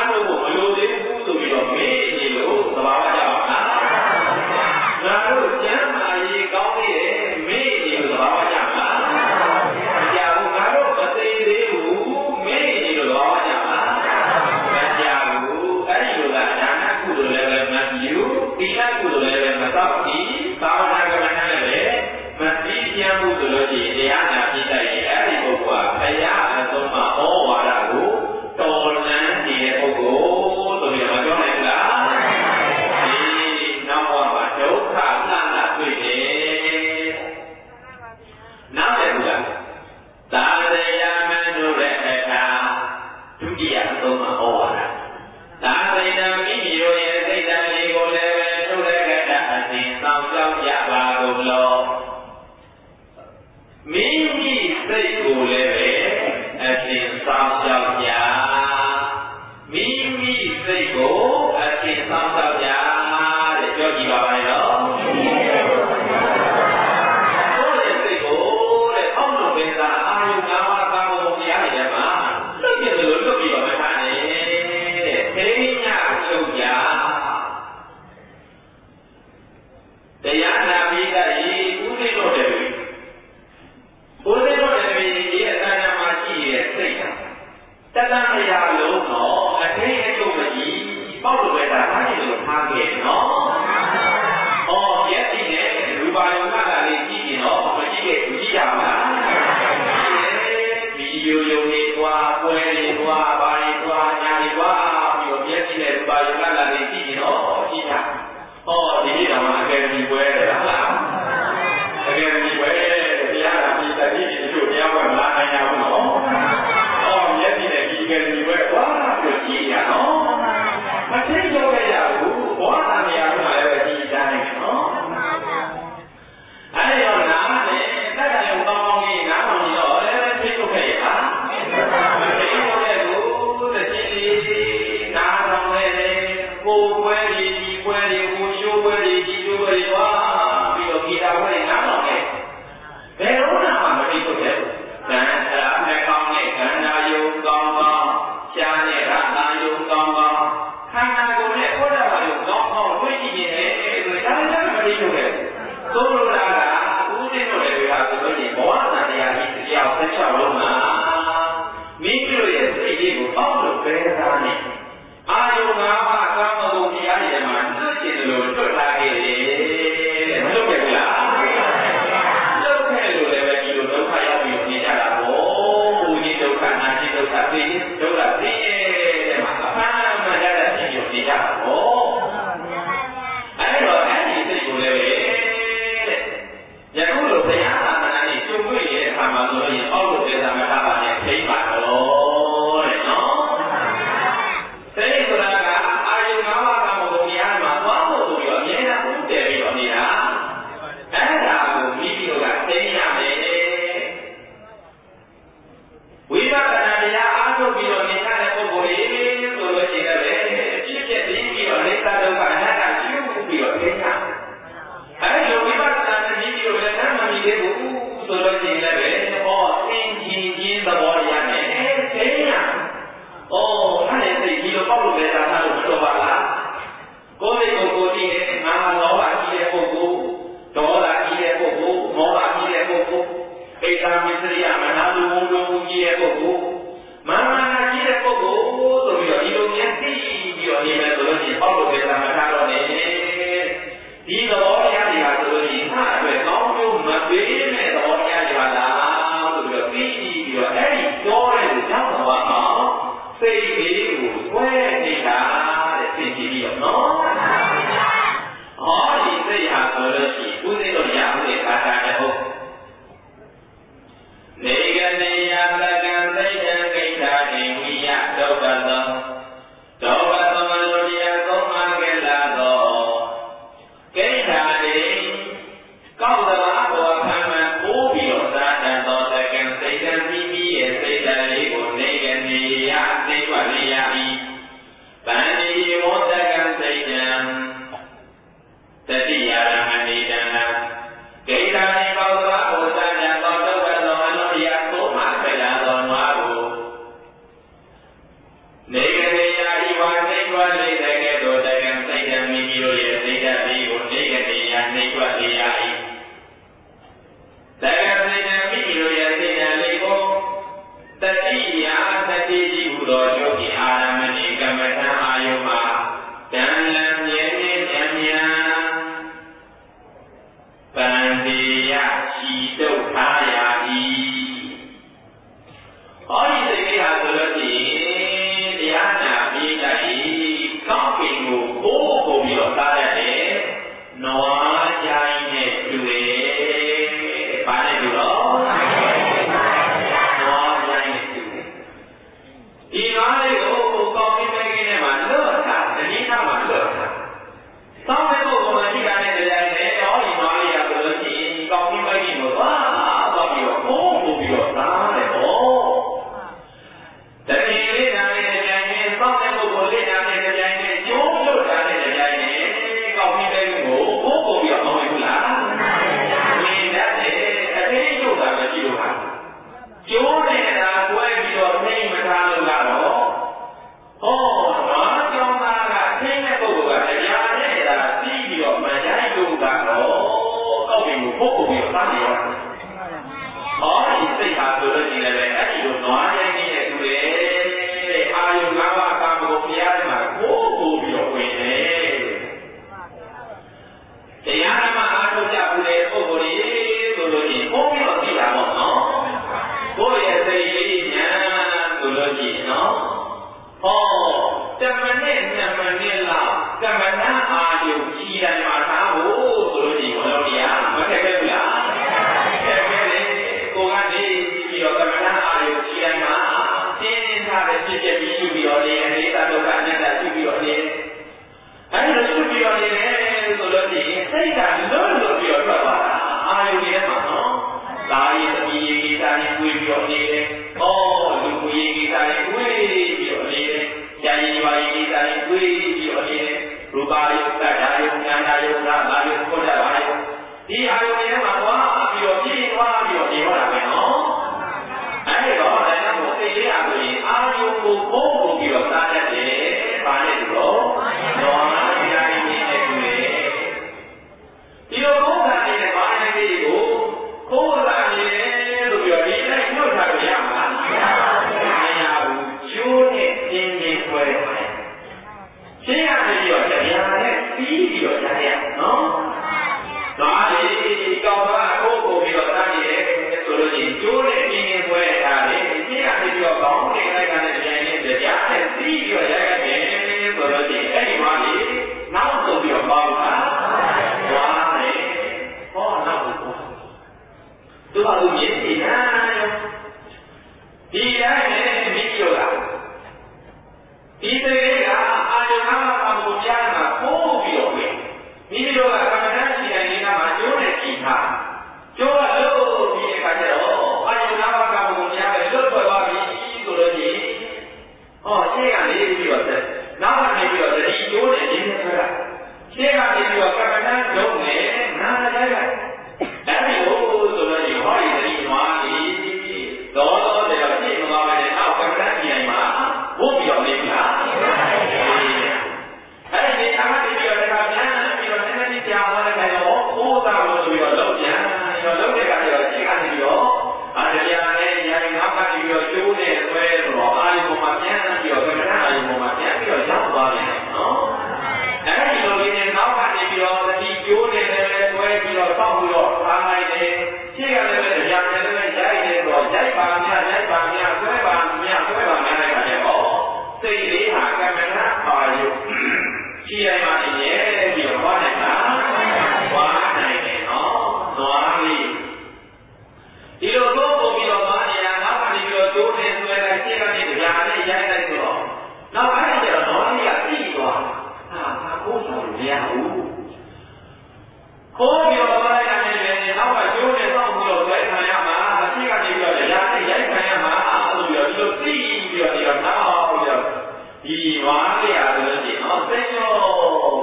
လို့မလို့သေးဘူးဆိုပြီးတော့မေ့နေလို့သဘာဝကြပါလားငါတို့ကျမ်းမာရေးကောင်းသေးတယ်မေ့နေလို့သဘာဝကြပါလားမကြဘူးငါတို့မသိသေးဘူးမေ့နေလို့သဘာဝကြပါလားမကြဘူးအဲ့ဒီလိုကဒါနကုသိုလ်လည်းပဲမပြုသီလကုသိုလ်လည်းပဲမသောက်ပြီးသာဝနာကမ္မဋ္ဌာန်းလည်းပဲမသိပြန်ဘူးဆိုလို့ရှိရင်တရားနာပြည့်တဲ့အဲ့ဒီပုဂ္ဂိုလ်ကဘုရားအဆုံးမှာဩဝါဒကိုတော်လန်းနေတဲ့ပုဂ္ဂိုလ်ဆိုပြီးတော့ပြောနိုင်ဘူးလားဒီနောက်ဘဝမှာဒုက္ခလှလှတွေ့တယ်နောက်လည်းဘူးလားသာသေယမန်တို့ရဲ့အခါဒုတိယအဆုံးမှာဩဝါဒသာသေယမိမိတို့ရဲ့စိတ်ဓာတ်လေးကိုလည်းပဲထုတ်တဲ့ကတ္တအစဉ်ဆောင်ကြောင်းရပါကုန်လောမိမိစိတ်ကိုလည်းပဲအစဉ်ဆောင်ကြောင်းရမိမိစိတ်ကိုအစဉ်ဆောင်ကြောင်းရတဲ့ပြောကြည့်ပါပါရောကိုယ့်ရဲ့စိတ်ကိုတဲ့အောက်လို့ပင်သာအာယုနာမကာမဘုံတရားတွေထဲမှာလွတ်ပြလို့လွတ်ပြီးတော့မထားနဲ့တဲ့သိညာချုပ်ကြတရားနာပြီးတဲ့ဥသိတို့တဲ့ဥသိတို့တဲ့ဒီအတဏ္ဍာမှာရှိရဲ့စိတ်တဏ္ဍာမရလုံးတော့အထိတ်အကျုပ်မကြီးပေါက်လို့ပဲဒါအားကြီးလို့ထားခဲ့နော်။အော်ရက်စီနဲ့ရူပါယုံကလည်းကြည့်ရင်တော့မကြည့်ခဲ့ဘူးကြည့်ရမလား။ဗီဒီယိုယုံတွေကွာပွဲတွေကွာဘာတွေကွာညာတွေကွာပြီးတော့ရက်စီနဲ့ရူပါယုံကလည်းကြည့်ရင်တော့ကြည့်ရ။အော်ဒီနေ့တော့အကယ်ဒမီပွဲတယ်ဟုတ်လား။အကယ်ဒမီပွဲတရားနာပြီးတတိယတို့တရားဝင်လာနိုင်ရဘူးနော်။အော်ရက်စီနဲ့ဒီအကယ်ဒမီပွဲကွာပြီးကြည့်ရနော်။မသိတော့ကြရဘူးဘောဓာမယာကလည်းပဲကြည်တိုင်းနော်အဲ့ဒီတော့နားနဲ့တက္ကသိုလ်ကောင်းကောင်းလေးနားထောင်ပြီးတော့လည်းသိထုတ်ခဲ့ရပါမသိတော့တဲ့ကိုတတိလေးနားထောင်နေတယ်ကိုယ်ပွဲဒီဒီပွဲဒီကိုရှိုးပွဲဒီဒီရှိုးပွဲဒီဝါပြီးတော့ဂီတပွဲနားထောင်နေဘယ်တော့မှမသိထုတ်ခဲ့ဘူးကံတာနှကောင်းနဲ့ကံနာယုံကောင်းကောင်းရှားနဲ့ရတာယုံကောင်းကောင်းခန္ဓာကိုယ်နဲ့ဘုရားဘာလို့ကောင်းကောင်းတွေ့ကြည့်နေတယ်ဆိုတော့ဒါလည်းမသိထုတ်ခဲ့သို့လို့လားကဦးသိတို့လည်းပြောဆိုလို့ရှိရင်ဘဝတန်တရားကြီးတရားဆက်ချလုံးမှာမိမိတို့ရဲ့စိတ်လေးကိုအောက်လို့ပဲသားနေအာယုံငါးပါးကာမဂုဏ်တရားတွေမှာလွတ်ကျင်တယ်လို့ Nó dây nè chú ế bà này chú đó nó dây nè chú ế thì nói đây cô con cái mấy cái này mà lỡ thả thì nghĩ sao mà lỡ thả sau này cô mà chỉ cả này dây nè đó thì nói là tôi nói chị con cái mấy cái mà quá bao nhiêu cố vô biểu ta này bố tại vì cái này dây nè sau này cô có lên này dây nè chú chú cả này dây nè con cái mấy ngủ cố vô biểu mà mình là mình đã để thế chú ta là chịu hả chú này là quay biểu thấy mà ta luôn là đó ô nó cho ta là thế này cô là giá thế là đi biểu mà giá luôn là đó câu bị một cố vô biểu ta nhiều có thì xây hạ từ đây là về cái gì được nói đây như này tụi đấy ai dùng lao vào tam bộ kia mà cố vô biểu quyền này thì anh mà anh tôi chào tụi đấy cô cô đi tụi tôi chỉ cố biểu gì là một nó cô ấy xây đi nha tụi tôi chỉ nó ô chăm mà nên chăm mà nên là chăm mà na à điều chi đây mà ta bố tụi tôi chỉ có đâu đi à mà cái cái gì à cô gái đi biểu cảm thấy ai cũng chỉ là mà tên ta để chỉ để bị chịu biểu đi người ta đâu cả nên là chịu biểu đi anh nói chịu biểu đi này tôi nói gì xây ra lớn lớn biểu rồi mà ai cũng đi mà nó lại thì gì ta đi quỳ biểu đi ô lúc quỳ gì ta đi quỳ biểu đi chạy gì vậy gì ta đi quỳ biểu đi rupa yuk ta yuk nyanda yuk rasa yuk koda yuk đi ai cũng đi mà quá biểu đi quá biểu đi quá là phải nó ấy đó là nó một cái lý à vì ai cũng cố cố biểu ta ra để bán để được đó nó ra đi để người thì nó cố ra đi để bán cái gì cũng cố ra đi được biểu đi đấy nó là cái gì mà này là chú này thiên nhiên quê này thế là cái biểu cái gì này tí biểu cái gì nó đó thì câu đó là cố cố biểu ta đi để tôi nói gì chú này thiên nhiên quê ta để thế là cái biểu có cái này cái này cái này để giá này tí biểu cái cái này tôi nói gì cái mà gì nó tôi biểu bao hả quá này có nó cũng tôi bảo tôi biết gì na thì đấy này biết chưa là thì thế là ai cho nó làm một gia mà cố biểu về ví dụ là các bạn chỉ là đi làm mà chỗ này chỉ thả chỗ là lô thì cái gì đó ai cho nó làm một gia là lô rồi vào đi rồi là gì ờ thế là đi biểu thế nó là đi biểu thế đi chỗ này đi thế là thế là đi biểu các bạn chỗ này na đấy là đấy rồi rồi là gì hỏi thì đi nói đi đó đó để là gì mà mà để nào các bạn gì này mà vô biểu đi là đấy thì các bạn đi biểu để làm nhá biểu thế này đi chào nó cái đó cố ta rồi biểu lâu nhá rồi lâu cái cái đó chỉ ăn thì biểu à thì nhà này nhà này nó cái biểu chú này quê rồi ai cũng mà nhá biểu cái cái ai cũng mà nhá biểu giáo vào này nó đấy rồi thì nó cái biểu thì chú này quê biểu xong rồi thằng này này chỉ là cái nhà này nó dạy này rồi dạy bằng nhà dạy bằng nhà quê bằng nhà quê bằng nhà này cái đó xây lý hạ cái mình hát bài chi đây mà thì nhé biểu quá này là quá này này nó nó đi thì lúc đó cô biểu quá này là nó phải biểu chú này người này chia ra đi nhà này dạy này rồi nó phải giờ nói là gì rồi à ta cố sao được nhà u cố biểu quá này là này nó phải chú này xong biểu dạy thằng nhà mà chia ra đi biểu để nhà này dạy thằng nhà mà rồi biểu chú gì biểu thì làm sao biểu thì hóa cái à rồi thì nó sẽ cho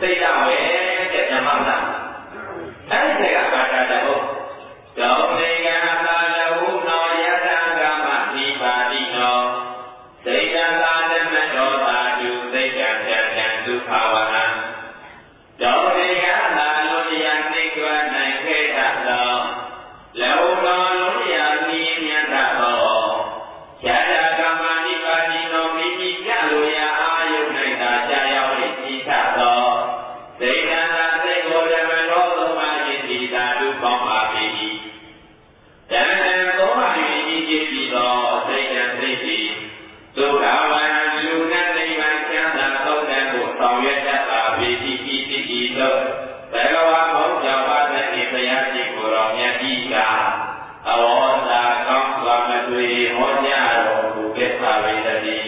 စိတ်လာပဲတဲ့ဓမ္မသာအဲ့ဒီကကာတာတော့ဒေါမေကသာလဟုနောယတံကမနိပါတိနောစိတ်တသာဓမ္မတော်သာတုစိတ်တံတံဒုက္ခဝဟံဒေါမေကသာလုံးရသိကွာနိုင်ခဲ့တတ်သောလောတော်လုံးရမြင်မြတ်သောယတကမနိပါတိနောမိမိကြလိုရာအာယုန်၌သာကြာရောက်၏ဤသသောစိတ်တသာစိတ်ကိုဓမ္မတော်သုံးပါး၏ဒီသာတုကောင်းပါပေ၏ဓမ္မသုံးပါး၏ဤကြည်ပြီးသောစိတ်တစိတ်သည်ဒုက္ခဝံလူနာနိဗ္ဗာန်ချမ်းသာသုံးတတ်ကိုဆောင်ရွက်တတ်ပါပေ၏ဤဖြစ်၏သောဘဂဝါဘုရားပါတဲ့ဘုရားရှင်ကိုယ်တော်မြတ်ကြီးကအဝေါ်သာကောင်းစွာမသွေဟောကြားတော်မူခဲ့ပါပေတည်း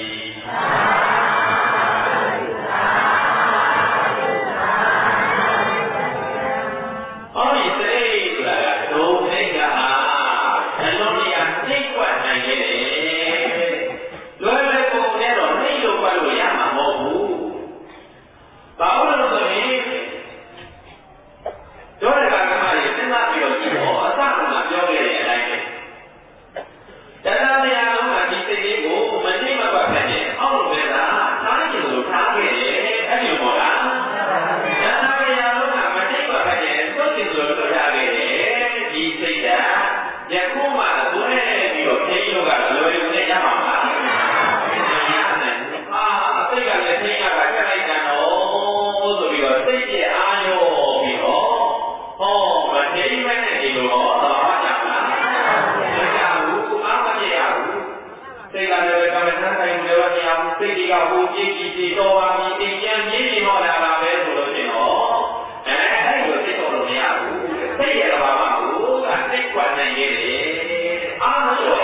ဟောဒီစိတ်ဆိုတာကဒုစိတ်ကဟာအလုံးကြီးအသိကွက်နိုင်ခဲ့တယ်လွယ်လွယ်ပုံနဲ့တော့နှိမ့်လို့ပတ်လို့ရမှာမဟုတ်ဘူးဘာလို့လဲဆိုရင်တို့ရကကမကြီးစဉ်းစားပြီးတော့ကြည့်တော့အစကပြောခဲ့တဲ့အတိုင်းပဲတရားတရားလုံးကဒီစိတ်လေးကိုမနှိမ့်မပတ်ဖက်နဲ့အောက်လိုပဲလားထားကြည့်လို့ထားခဲ့တယ်အဲ့ဒီလိုပေါ့လားတရားတရားလုံးကမနှိမ့်မပတ်နဲ့သုတ်ကြည့်လို့လုပ်ရခဲ့တယ်ဒီစိတ်ကယခုမှသွဲပြီးတော့ထိန်းလို့ကလွယ်လွယ်နဲ့ရမှာမလားအာစိတ်ကလည်းထိန်းရတာခက်လိုက်တာတော့ဆိုပြီးတော့စိတ်ရဲ့အာရုံပြီးတော့ဟောမထိန်းမဲ့နေလို့ဟောတော့ကြပါလားမကြဘူးအားမပြရဘူးစိတ်ကလည်းကမ္မထမ်းတိုင်းလည်းမရဘူးစိတ်ကြီးကဟိုကြည့်ကြည့်ကြည့်တော့ပါပြီအိမ်ကျန်မြင်းနေတော့လာတာပဲဆိုလို့ရှင်တော့အဲအဲ့လိုစိတ်တော်လို့မရဘူးစိတ်ရဲ့ဘာမှမဟုတ်ကစိတ်ကွက်နိုင်ရဲ့အားမလို့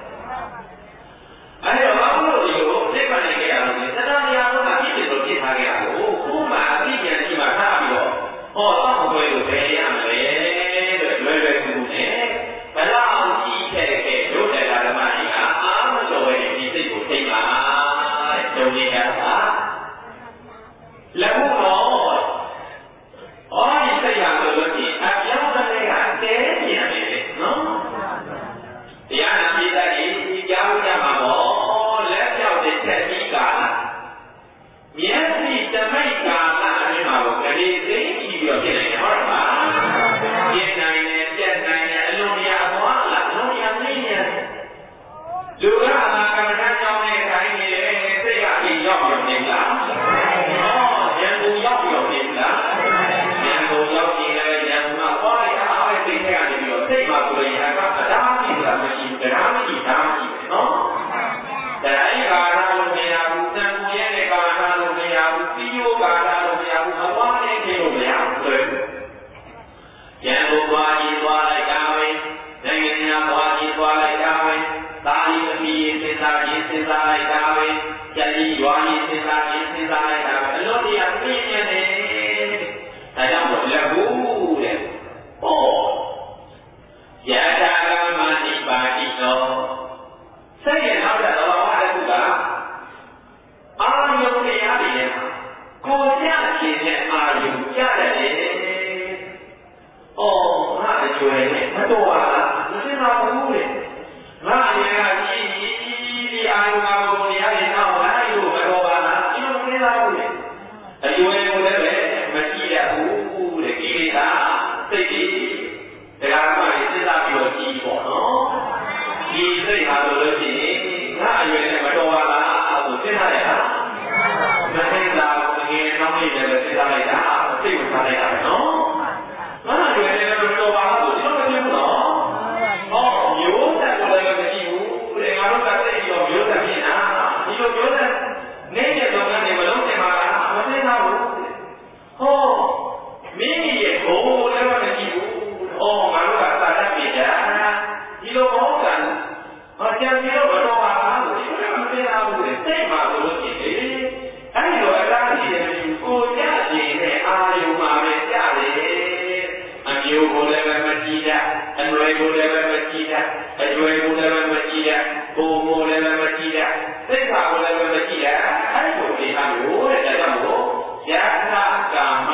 အဲ့တော့ဘာလို့ဒီလိုစိတ်ကွက်နိုင်ခဲ့ရလဲတရားတရားလုံးကပြည့်စုံလို့ဖြစ်ထားခဲ့တာကိုခုမှအသိဉာဏ်ကြီးမှထားပြီးတော့ဟောတော့ဘယ်လိုပဲရမလဲတဲ့လွယ်လွယ်ကူကူနဲ့ဘလောက်ကြီးခဲ့ခဲ့တို့တရားဓမ္မကြီးကအားမလို့ပဲဒီစိတ်ကိုသိပါတဲ့တုံးနေတာပါလက်မှုတော့အော်ဒီစိတ်ရလို့လို့ရှိရင်အပြောင်းတဲ့ကတဲပြန်နေတယ်နော်တရားနာပိဋကကြီးကြားကြမှာပေါ့လက်ပြောက်တဲ့ချက်ကြီးကမျက်စိတမိတ်ကာလအတွင်းမှာကိုကလေးသိကြည့်ပြီးတော့ဖြစ်နေတယ်ဟုတ်ပါပြင်းနိုင်တယ်ပြက်နိုင်တယ်အလုံးရသွားလားအလုံးရသိနေတယ်လူကအနာကမ္မထကြောင်းနဲ့ခိုင်းနေတယ်စိတ်ကအိမ်ရောက်ရောက်နေလားဟောဉာဏ်ကိုရောက်ရောက်နေလားဉာဏ်ကိုရောက်နေတယ်ဉာဏ်ကသွားလိုက်တာအဲ့ဒီစိတ်ကနေပြီးတော့စိတ်မှာဆိုရင်အကအတားကြီးဆိုတာမရှိဘူးတရားမရှိတာမရှိတယ်နော်တရားကာရလို့မရဘူးတန်ကိုရဲ့ကာရလို့မရဘူးစီယိုကာရလို့မရဘူးအသွားနဲ့နေလို့မရဘူးလေဉာဏ်ကိုသွားကြည့်သွားလိုက်တာပဲနိုင်ငံများသွားကြည့်သွားလိုက်တာပဲသာလီသမီးရင်စဉ်းစားခြင်းစဉ်းစားလိုက်တာပဲကြည်ရွာရင်စဉ်းစားခြင်းစဉ်းစားလိုက်တာပဲအလို့တရားသိနေတယ်ဒါကြောင့်မို့လက်ဘူးတဲ့ဟောယထာကမနိပါတိနောစိတ်ရဲ့နောက်တဲ့သဘာဝတစ်ခုကအာယုန်တရားတွေနဲ့ကိုကြခြင်းနဲ့အာယုန်ကြရတယ်။အော်ငါအကျွဲနဲ့မတော်ပါလားမသိပါဘူးလေ။ငါအရင်ကကြီးကြီးဒီအာယုန်ကဘုံတရားတွေနောက်လိုက်လို့မတော်ပါလားဒီလိုမသိပါဘူးလေ။အကျွဲကိုလည်းပဲမကြည့်ရဘူးတဲ့ကိလေသာစိတ်ကြီးတရားမှလည်းစဉ်းစားပြီးတော့ကြည့်ပေါ့နော်။ဒီစိတ်ဟာလို့လို့ရှိရင်ငါအရွယ်နဲ့မတော်ပါလားဆိုစဉ်းစားရတာမသိတာကိုငယ်နှောင်းနေတယ်ပဲစဉ်းစားလိုက်တာစိတ်ဝင်စားလိုက်တာပဲနော်ငါအရွယ်နဲ့မတော်ပါလားဆိုဒီလိုမဖြစ်ဘူးနော်ဟောမျိုးဆက်ကိုလည်းမရှိဘူးတဲ့ငါတို့ကသိပြီးတော့မျိုးဆက်ဖြစ်တာဒီလိုမျိုးဆက်နေတဲ့လုပ်ငန်းတွေမလုပ်ချင်ပါလားမသိတာဘူးဟောမင်းရဲ့ဘုံလည်းမရှိဘူးအော်ငါတို့ကသာတတ်ပြီကြာဒီလိုမဟုတ်တာဟောကြံပြီးတော့မတော်ပါလားလို့ဒီလိုမသိတာဘူးလေစိတ်မှာလို့ရှိရင်အဲဒီလိုအတားရှိတယ်ကိုကြခြင်းနဲ့အာယုံမှာပဲကြားတယ်အမျိုးကိုလည်းပဲမကြည့်တတ်အနွယ်ကိုလည်းပဲမကြည့်တတ်အကျွယ်ကိုလည်းပဲမကြည့်တတ်ကိုယ်ကိုလည်းပဲမကြည့်တတ်စိတ်ဓာတ်ကိုလည်းပဲမကြည့်တတ်အဲဒီလိုနေဟာမျိုးတဲ့ဒါကြောင့်မို့ယထာကာမ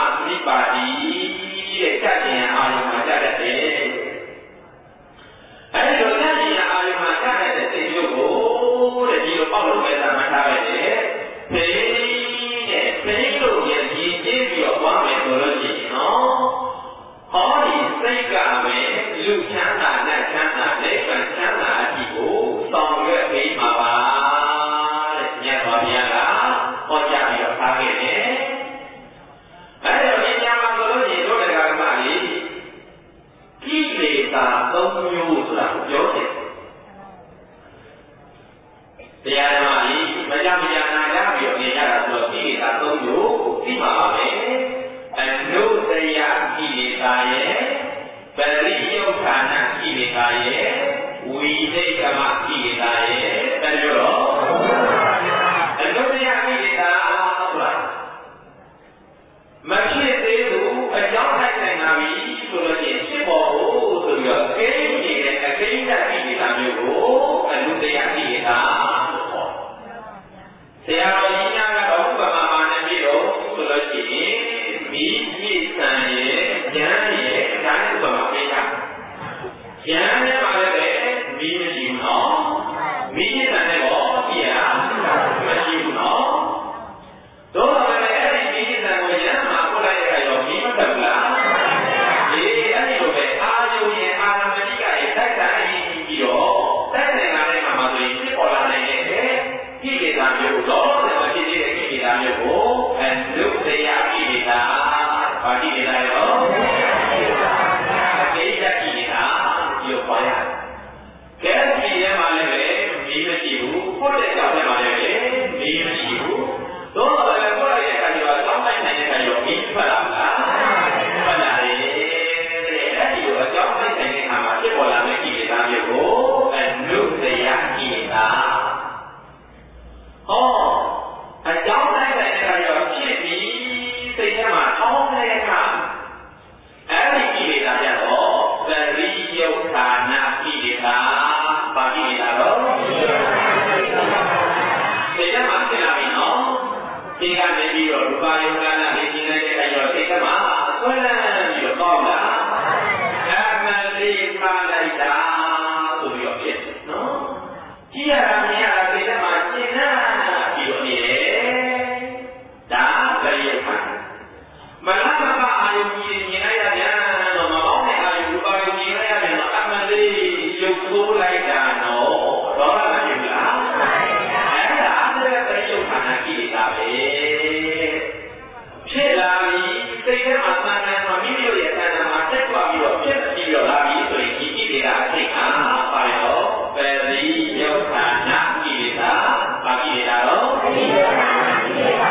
တာရဲ့ပရိယုဌာဏကိလေသာရဲ့ဝိသိကမကိလေသာရဲ့တပြောတော့အနုတ္တယကိလေသာဆိုတာမဖြစ်သေးဘူးအကြောင်းလိုက်နိုင်ပါပြီဆိုလို့ရှိရင်ဖြစ်ပေါ်ဖို့ဆိုပြီးတော့ကိန်းနေတဲ့အကိန်းတကိလေသာမျိုးကိုအနုတ္တယကိလေသာလို့ခေါ်ဆရာတော်ကြီးများကတော့ဥပမာမှာနဲ့ပြီးတော့ဆိုလို့ရှိရင်မိမိဆံရဲ့ဉာဏ်ရဲ့ဒါနဲ့ဥပမာပေးတာဉာဏ်နဲ့ပါလည်းပဲမိမရှိဘူးနော်မိမိဆံနဲ့တော့ပြရမရှိဘူးနော်တော့လည်းအဲ့ဒီမိမိဆံကိုဉာဏ်မှာပို့လိုက်တဲ့အခါရောမိမတက်ဘူးလားဒီအဲ့ဒီလိုပဲအာယုံရဲ့အာရမဏိကရဲ့တိုက်တိုင်းပြီးတော့တိုက်နိုင်လာတဲ့အခါမှာဆိုရင်ဖြစ်ပေါ်လာနိုင်တဲ့ကိလေသာမျိုးတော့လည်းမဖြစ်သေးတဲ့ကိလေသာမျိုးကိုအနုတ္တယကိလေသာဘာကိလေသာရောအကိစ္စကိလေသာပြောပါရကဲဒီထဲမှာလည်းပဲမီးမရှိဘူးဖို့တဲ့ကြောင့်ထဲမှာလည်းပဲမီးမရှိဘူးတော့လည်းဖို့လိုက်တဲ့အခါကျတော့ကြောင်းလိုက်နိုင်တဲ့အခါကျတော့မီးထွက်လာမလားထွက်လာတယ်တဲ့အဲ့ဒီလိုအကြောင်းလိုက်နိုင်တဲ့အခါမှာဖြစ်ပေါ်လာတဲ့ကိလေသာမျိုးကိုအနုတ္တယကိလေသာဟောအကြောင်းလိုက်တဲ့အခါကျတော့ဖြစ်ပြီးစိတ်ထဲမှာအောင်းတဲ့အခါအဲ့ဒီကိလေသာကြတော့ပရိယုဌာဏကိလေသာဘာကိလေသာတော့စိတ်ထဲမှာဖြစ်လာပြီနော်ဒီကနေပြီးတော့ရူပယုဌာဏလေးရှင်းလိုက်တဲ့အခါကျတော့စိတ်ထဲမှာအစွဲလန်းပြီးတော့ပေါ့လာအမှန်လေးပါလိုက်တာဆိုပြီးတော့ဖြစ်နော်ကြည့်ရတာမြင်ရတာစိတ်ထဲမှာရှင်းလာပြီးတော့နေတယ်ဒါပရိယုဌာဏမလမမအာယုကြီးမြင်လိုက်ရပြန်တော့မပေါင်းတဲ့အာယုရူပယုမြင်လိုက်ရပြန်တော့အမှန်လေးရုပ်ဆိုးလိုက်တာနော်ဒေါသမဖြစ်ဘူးလားအဲ့ဒါအဲ့ဒါပရိယုဌာဏကိလေသာပဲဖြစ်လာပြီစိတ်ထဲမှာသံဃာမှာမိမိတို့ရဲ့သံဃာမှာတက်သွားပြီးတော့ဖြစ်ပြီးတော့လာပြီဆိုရင်ဒီကိလေသာအထိတ်ကပါရောပရိယုဌာဏကိလေသာဘာကိလေသာတော့ပရိယုဌာဏကိလေသာ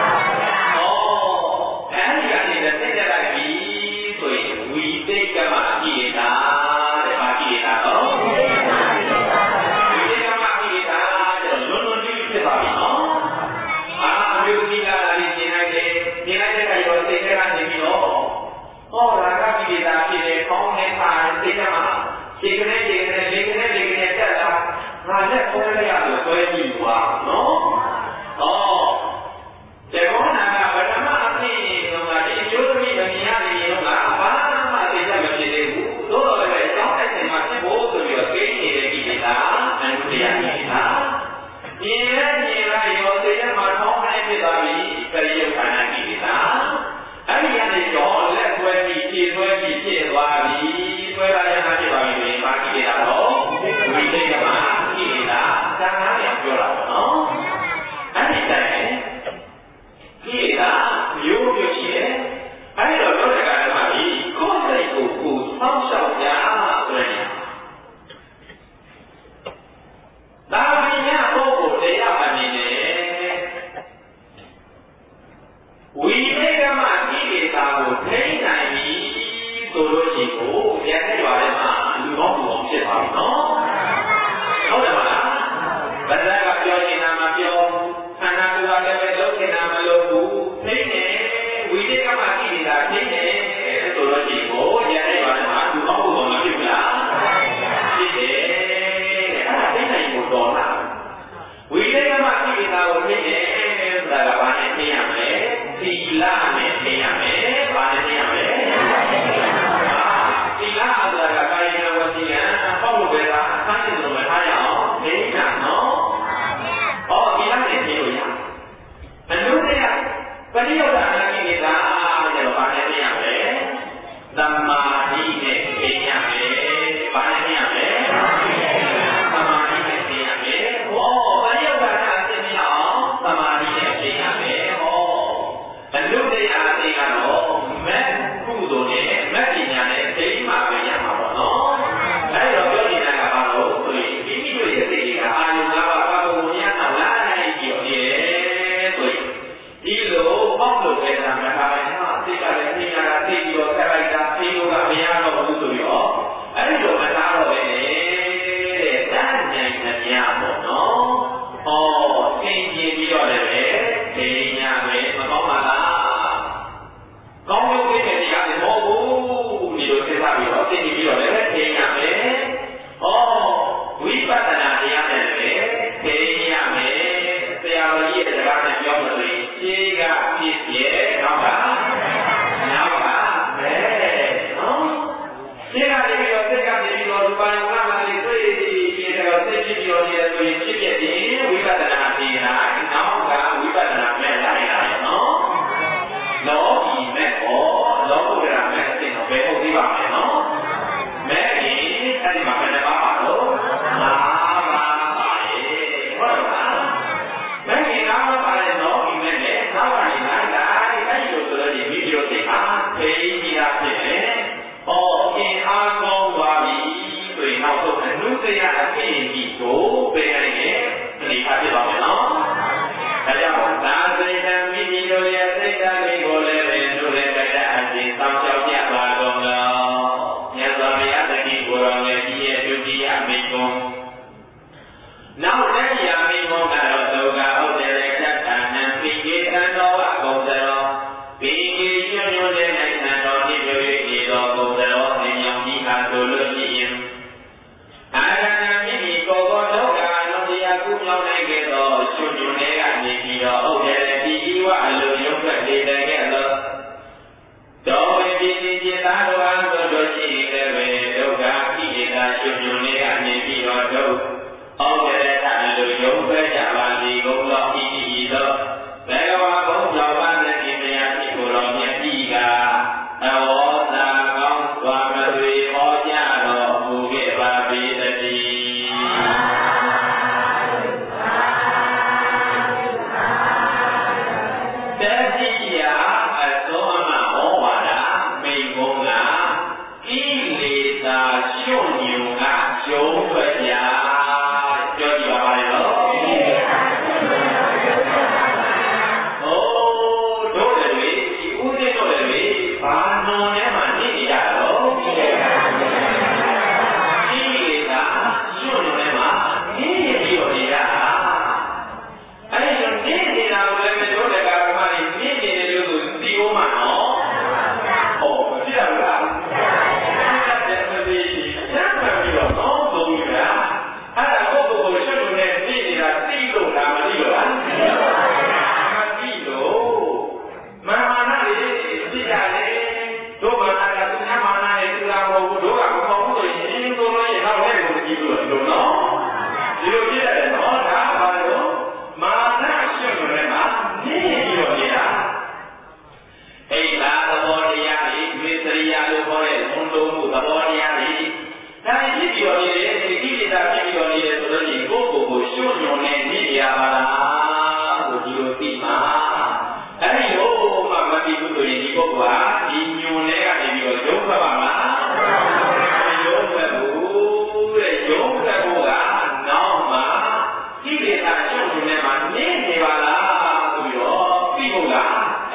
အဲဒီကနေသိကြလိုက်ပြီဆိုရင်ဝိသိကမကိလေသာတဲ့ဘာကိလေသာတော့ဝိသိကမကိလေသာဝိသိကမကိလေသာကျတော့လွန်လွန်ကြီးဖြစ်သွားပြီနော်အာအမျိုးကြီးလာလေးရှင်းလိုက်တယ်ရှင်းလိုက်တဲ့အခါရောသိတဲ့ကနေပြီးတော့ဟောရာဂကိလေသာဖြစ်တယ်ကောင်းတဲ့ပါသိကြမှာခြေကနေခြေကနေလေကနေလေကနေတက်လာငါလက်ခွဲလိုက်ရလို့ဆွဲကြည့်သွားနော်ဟောတေဘောနာကပထမအဖြစ်တော့ဒီအကျိုးသမီးမမြင်ရနေရင်တော့ဘာမှသိကြမဖြစ်သေးဘူးသို့တော်လည်းအကြောင်းတိုက်ဆိုင်မှာဖြစ်ဖို့ဆိုပြီးတော့ကိန်းနေတဲ့ကိလေသာအနုတ္တယကိလေသာမြင်လဲမြင်လိုက်ရောသိတဲ့မှာထောင်းနေဖြစ်သွားပြီပရိယုဌာဏကိလေသာအဲ့ဒီကနေတော့လက်ဆွဲပြီးခြေဆွဲပြီးဖြစ်သွားပြီဆွဲလာရတာဖြစ်သွားပြီဆိုရင်ဘာကိလေသာတော့ဝိသိကမကိလေသာသံဃာပြန်ပြောတာပေါ့နော်အဲ့ဒီတိုင်းကိလေသာမျိုးမျိုးရှိတယ်အဲ့ဒီတော့ပြောတဲ့ကာလမှာဒီကိုယ်စိတ်ကိုကိုယ်စောင့်ရှောက်ကြဆိုရင်ဒါပညာပုဂ္ဂိုလ်တရားအနေနဲ့ဝိသေကမကိလေသာကိုထိန်းနိုင်ပြီဆိုလို့ရှိကိုပြန်ခဲ့ရွာထဲမှာလူပေါင်းလူပေါင်းဖြစ်သွားပြီနော်ဟုတ်တယ်မလားဗဇက်ကပြောနေတာမပြောခန္ဓာကိုယ်ကလည်းပဲလုံးနေတာမလုပ်ဘူးထိန်းတယ်ဝိသေကမကိလေသာထိန်းတယ်ဆိုလို့ရှိကိုပြန်ခဲ့ရွာထဲမှာလူပေါင်းလူပေါင်းမဖြစ်ဘူးလားဖြစ်တယ်အဲ့ဒါထိန်းနိုင်ဖို့တော်လားဝိသေကမကိလေသာကိုထိန်းတယ်ဆိုတာကဘာနဲ့သိရမလဲသီလနဲ့သိရမယ်ဘာနဲ့သိရမလဲသီလဆိုတာကကာယဝစီယံပေါ့လို့ပဲလားအဆင့်ဆုံးမထားရအောင်သိတာနော်ဟောသီလနဲ့သိလို့ရအနုတ္တယပရိယုဌာဏကိလေသာကျတော့ဘာနဲ့သိရမလဲသမာဓိနဲ့သိရမယ်ဘာနဲ့သိရမလဲသမာဓိနဲ့သိရမယ်ဟောပရိယုဌာဏအသိမြအောင်သမာဓိနဲ့သိရမယ်ဟောအနုတ္တယအသိကတော့မက်ကုသိုလ်နဲ့မက်ပညာနဲ့သိမှပဲရမှာပေါ့နော်အဲ့တော့ပြောနေတာကဘာလို့ဆိုရင်မိမိတို့ရဲ့စိတ်တွေကအာယုံ၅ပါးဘာလို့ဝင်ရအောင်လားလိုက်ပြီးတော့နေတယ်ဆိုရင်ဒီလိုပေါက်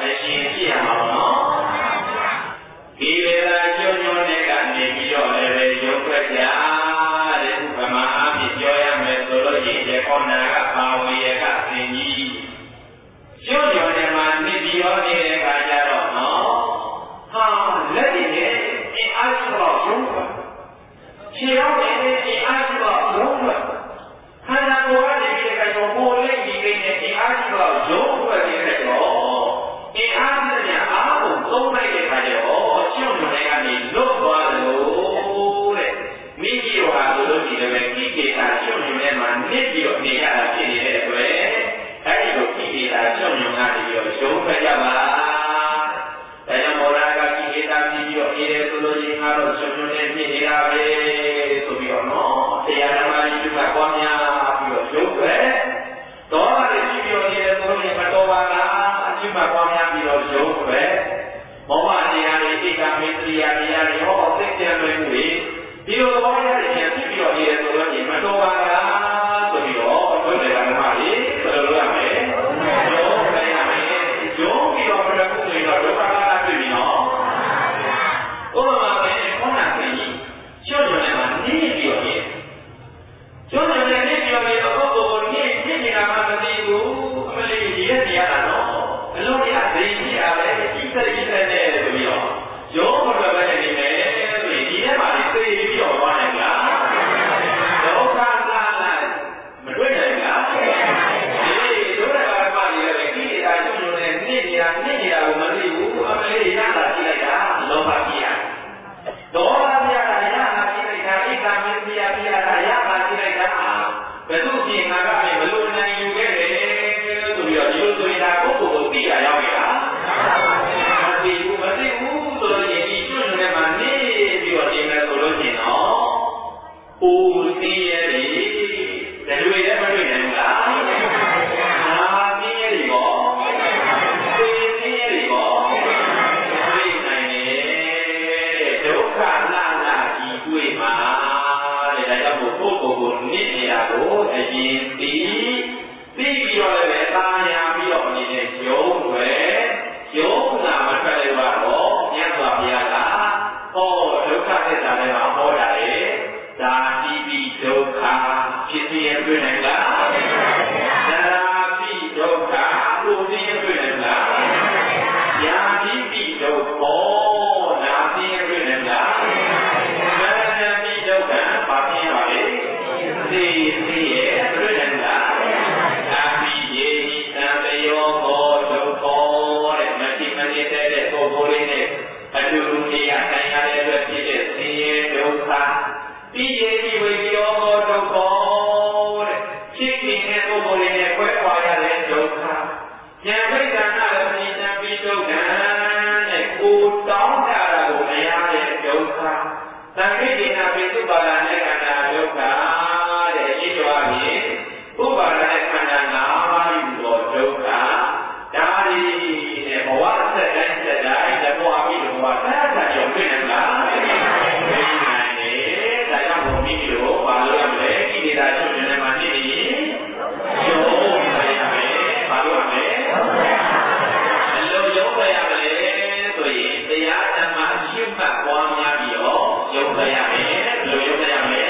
အရှင်ရှိရမှာနော်ကိလေသာကျွညွှန်းတဲ့ကနေပြီးတော့လည်းပဲရုပ်ထွက်ကြတဲ့ဥပမာအဖြစ်ပြောရမယ်ဆိုလို့ရှိရင်ခေါနာကပါဝေယကသင်ကြီးကျွညွှန်းတဲ့မှာနိတိရောနေတဲ့အခါကျတော့နော်ဟာလက်ရည်နဲ့အင်အားကြီးတော့ရုပ်ထွက်ခြေရောနဲ့အင်အားကြီးတော့ရုပ်ထွက်ခန္ဓာကိုယ်ကနေပြီးတဲ့အခါကျတော့ကိုယ်လေးဒီကိနဲ့အင်အားကြီးတော့ရုပ်ထွက်နေတဲ့တော့အင်အားကြီးတဲ့အားကိုသုံးလိုက်တဲ့အခါကျတော့ကျွညွှန်းတဲ့ကနေလွတ်သွားတယ်လို့တဲ့မိကြီးတော်ဟာဆိုလို့ရှိရင်လည်းကိလေသာကျွညွှန်းတဲ့မှာနစ်ပြီးတော့နေရတာဖြစ်နေတဲ့အတွက်အဲဒီလိုကိလေသာကျွညွှန်းကနေပြီးတော့ရုပ်ထွက်ကြပါဒါကြောင့်မောရကကိလေသာပြီးပြီးတော့နေတယ်ဆိုလို့ရှိရင်ကတော့ကျွညွှန်းတဲ့ဖြစ်နေတာပဲဆိုပြီးတော့နော်တရားဓမ္မကြီးကပွားများပြီးတော့ရုပ်ထွက်ဒေါသတွေပြီးပြီးတော့နေတယ်ဆိုလို့ရှိရင်မတော်ပါလားအကျိုးမှပွားများပြီးတော့ရုပ်ထွက်မောဟတရားတွေဣဒ္ဓမေတ္တရာတရားတွေဟောသိကျမ်းလွယ်မှုတွေဒီလိုဘောရတဲ့ဉာဏ်ဖြစ်ပြီးတော့နေတယ်ဆိုလို့ရှိရင်မတော်ပါလားဆိုပြီးတော့ဘုရားဓမ္မကြီးဘယ်လိုလုပ်ရမလဲရုပ်ထွက်ရမယ်ရုပ်ပြီးတော့ဘယ်လိုဆိုရင်တော့ဒုက္ခလာတွေ့ပြီနော်ဥပမာပဲခေါင်းနာသိကြီးကျွတ်တယ်မှာနေပြီးတော့နေကျွတ်တယ်နဲ့နေပြီးတော့နေတော့ပုဂ္ဂိုလ်ကိုနေဖြစ်နေတာမှမသိဘူးအမလေးဒီရက်နေရတာနော်အလုံးရသိကြီးရပဲဒီစိတ်ကြီးနဲ့ဆိုပြီးတော့ရုပ်ဘယ်လိုပဲနေမယ်ဆိုရင်ဒီထဲမှာသိပြီးတော့သွားနိုင်လားဒုက္ခလာလာမတွေ့နိုင်လားဒီဒုက္ခဘာမှလည်းပဲကိလေသာကျွတ်နေတဲ့နေနေတာနေနေတာကိုမသိဘူးအမလေးရတာကြည့်လိုက်တာလောဘကြီးရဒေါသပြတာရတာကြည့်လိုက်တာဣဒ္ဓမင်းပြပြတာရတာကြည့်လိုက်တာဘယ်သူပြင်ငါကလည်းမလို့နိုင်ယူခဲ့တယ်ဆိုပြီးတော့ဒီလိုဆိုရင်ဒါကိုယ့်ကိုယ်ကိုသိရရောက်ပြီလားမသိဘူးမသိဘူးဆိုလို့ရင်ဒီကျွတ်နေမှာနေပြီးတော့နေမယ်ဆိုလို့ရှိရင်တော့အိုးသိရတယ်တရွေလည်းမတွေ့နိုင်ဘူးလားအာသိရတယ်ပေါ့သိသိရတယ်ပေါ့တွေ့နိုင်တယ်ဒုက္ခလာလာကြီးတွေ့မှာတဲ့ဒါကြောင့်မို့ကိုယ့်ကိုယ်ကိုနစ်နေတာကိုအရင်သိသိပြီးတော့လည်းသာယာပြီးတော့နေတဲ့ရုပ်တွေရုပ်နာမထွက်လိုက်ပါတော့မြတ်စွာဘုရားကဟောဒုက္ခသစ္စာလည်းဟောတာလေဒါတိပိဒုက္ခဖြစ်ပြည့်တွေ့နိုင်လားဒါတိဒုက္ခကိုသိရတွေ့နိုင်လားယာတိပိဒုက္ခနာသိရတွေ့နိုင်လားမရဏပိဒုက္ခပါပြရပါလေသိသိရတွေ့နိုင်လားအပိယေဟိသံယောဘောဒုက္ခတဲ့မတိမနေတဲ့ပုဂ္ဂိုလ်လေးနဲ့အတူတူနေရနိုင်ရတဲ့အတွက်ဖြစ်တဲ့ဆင်းရဲဒုက္ခပိယေတိဝိယောဘောဒုက္ခတဲ့ဖြစ်နေတဲ့ပုဂ္ဂိုလ်လေးနဲ့ခွဲခွာရတဲ့ဒုက္ခဉာဏ်ပိဋကနာရတိဉာဏ်ပိဒုက္ခနဲ့ကိုတောင်းကြတာကိုမရတဲ့ဒုက္ခသံဃိတိနာပိသုပါဒနဲ့ခန္ဓာဒုက္ခတဲ့ရှိတော်ဖြင့်ဥပါဒနဲ့ခန္ဓာ၅ပါးယူသောဒုက္ခဒါရီနဲ့ဘဝဆက်တိုင်းဆက်တိုင်းတဘောအပိတဘောဆက်ဆက်ကြောင့်ပြည့်နေလားပြည့်နိုင်တယ်ဒါကြောင့်ဘုမိတို့ဘာလို့ရမလဲကိလေသာချုပ်နေမှာနေနေရုပ်ပဲရမယ်ဘာလို့ရမလဲအလိုရုပ်ပဲရမလဲဆိုရင်တရားဓမ္မရှုမှတ်ပွားများပြီးတော့ရုပ်ပဲရမယ်ဘယ်လိုရုပ်ပဲရမလဲ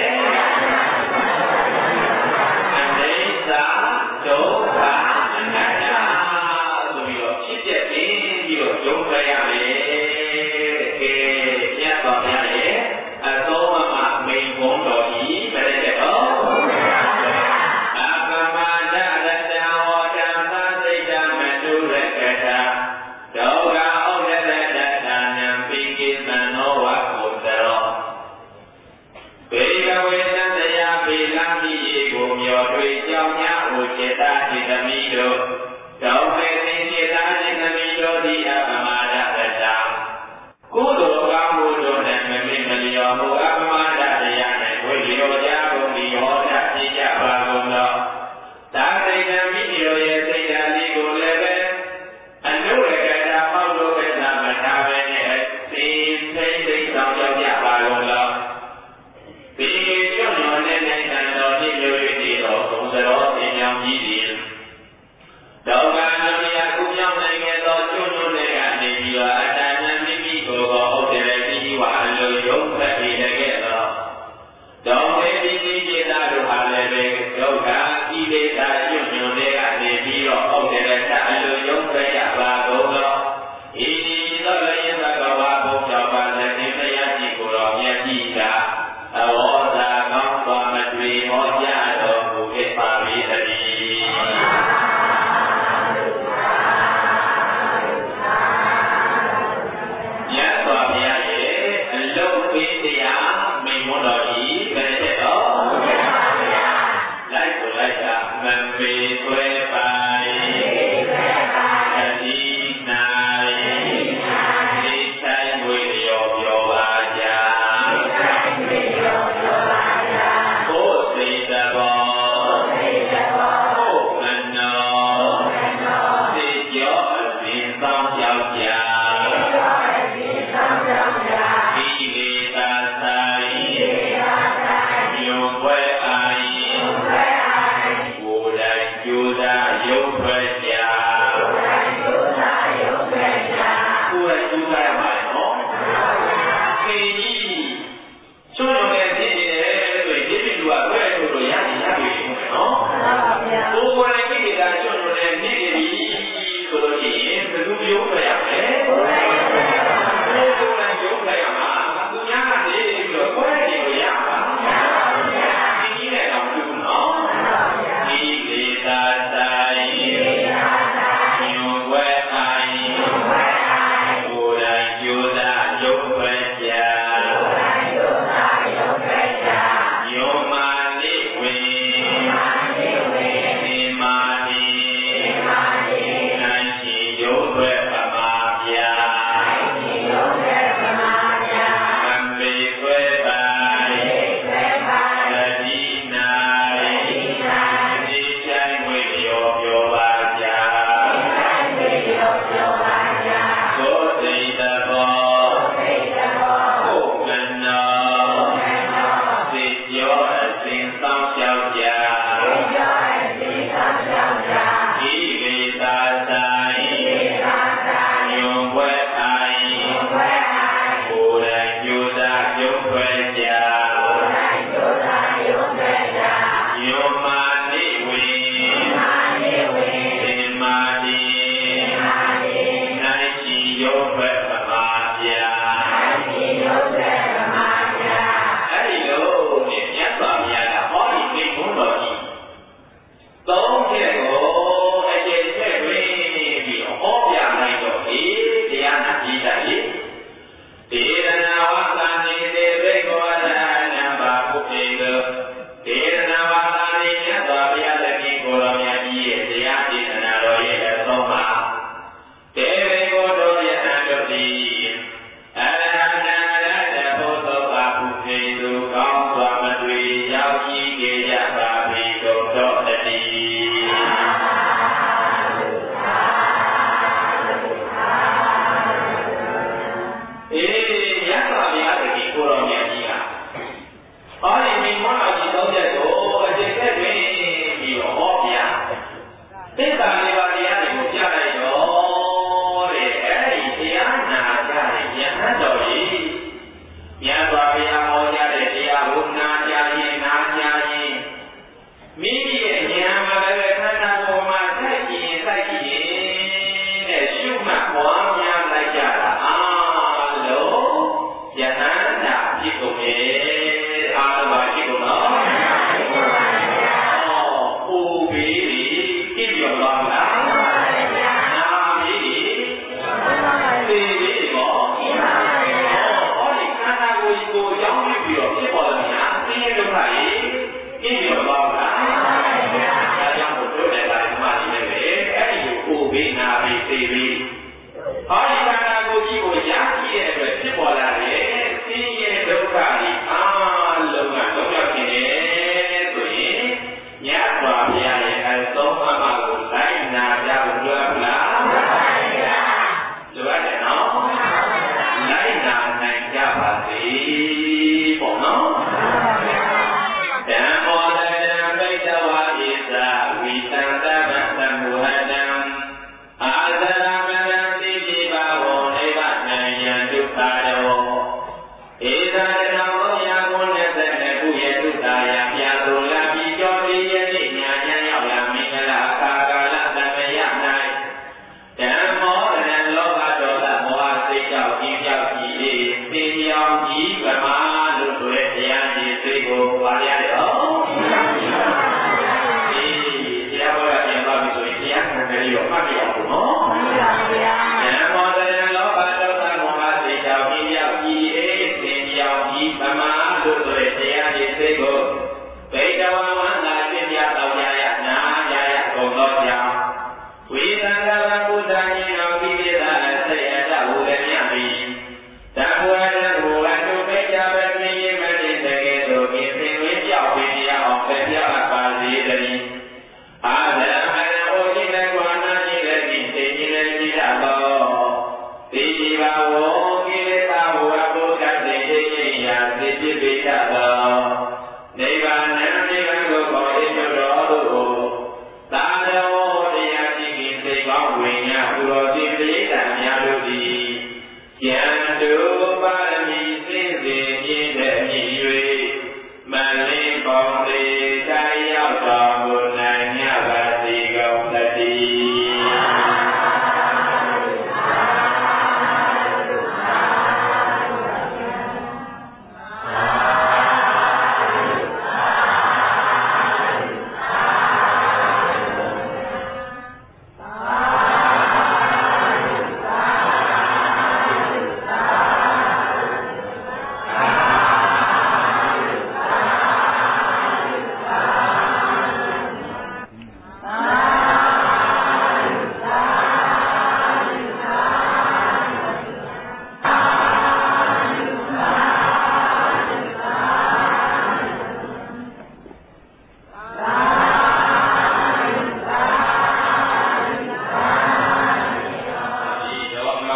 အနိစ္စဒုက္ခအနတ္တဆိုပြီးတော့ဖြစ်တဲ့ပြီးတော့ရုပ်ပဲရမယ်ကဲမြတ်စွာဘုရားရဲ့အသောမမမိန်ဘုံတော်ကြီးမလဲတဲ့တော့အပမဒရတံဝတံသသိတမတုရကတာဒုက္ခဥဒရတတနံပိကိသံနောဝကုသရောဘေကဝေသတယပေလံမိရေကိုမျောတွေ့ကြောင်းများဟိုစေတတိသမီတို့ဒုက္ခေသိစေတတိသမီတို့ဒီအပမဒရတံကုသိုလ်ကောင်းမှုတို့နဲ့မမေ့မလျော်မှုအပမဒတရားနဲ့ဝိလျော်ကြကုန်ဒီဟောတာပြကြပါကုန်သောသာသိတံမိတို့ရဲ့စိတ်ဓာတ်လေးကိုလည်းပဲအနုရကတာပေါက်လို့ပဲသာမထားပဲနဲ့သိသိသိဆောင်ကြောက်ကြပါကုန်သောဒီကျွတ်တော်နဲ့နိုင်ငံတော်ဒီမျိုး၍ဒီတော်ဘုံစတော်သင်္ကြောင်းကြီးသည်ဒုက္ခအနုရကုမြောက်နိုင်သောကျွတ်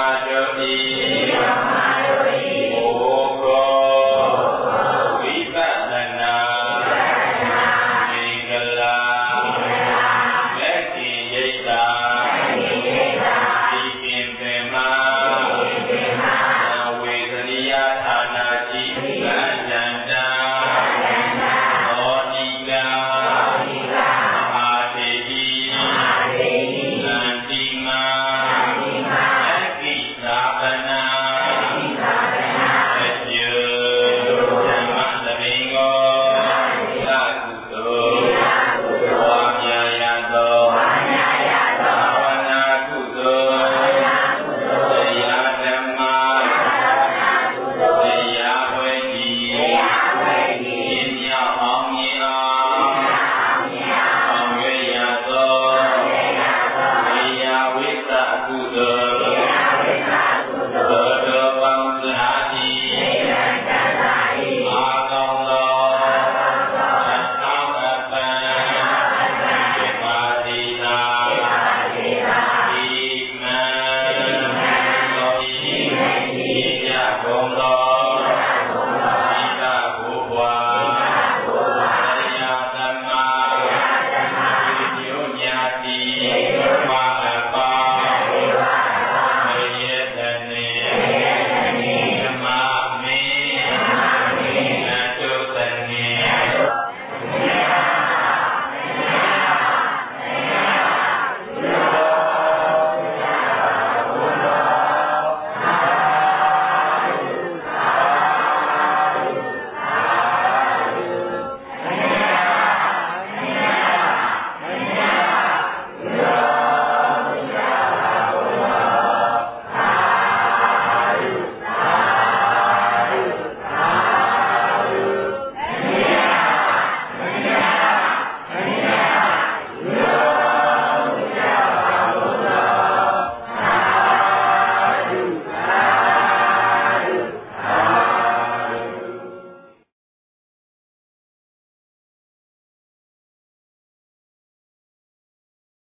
တို့၏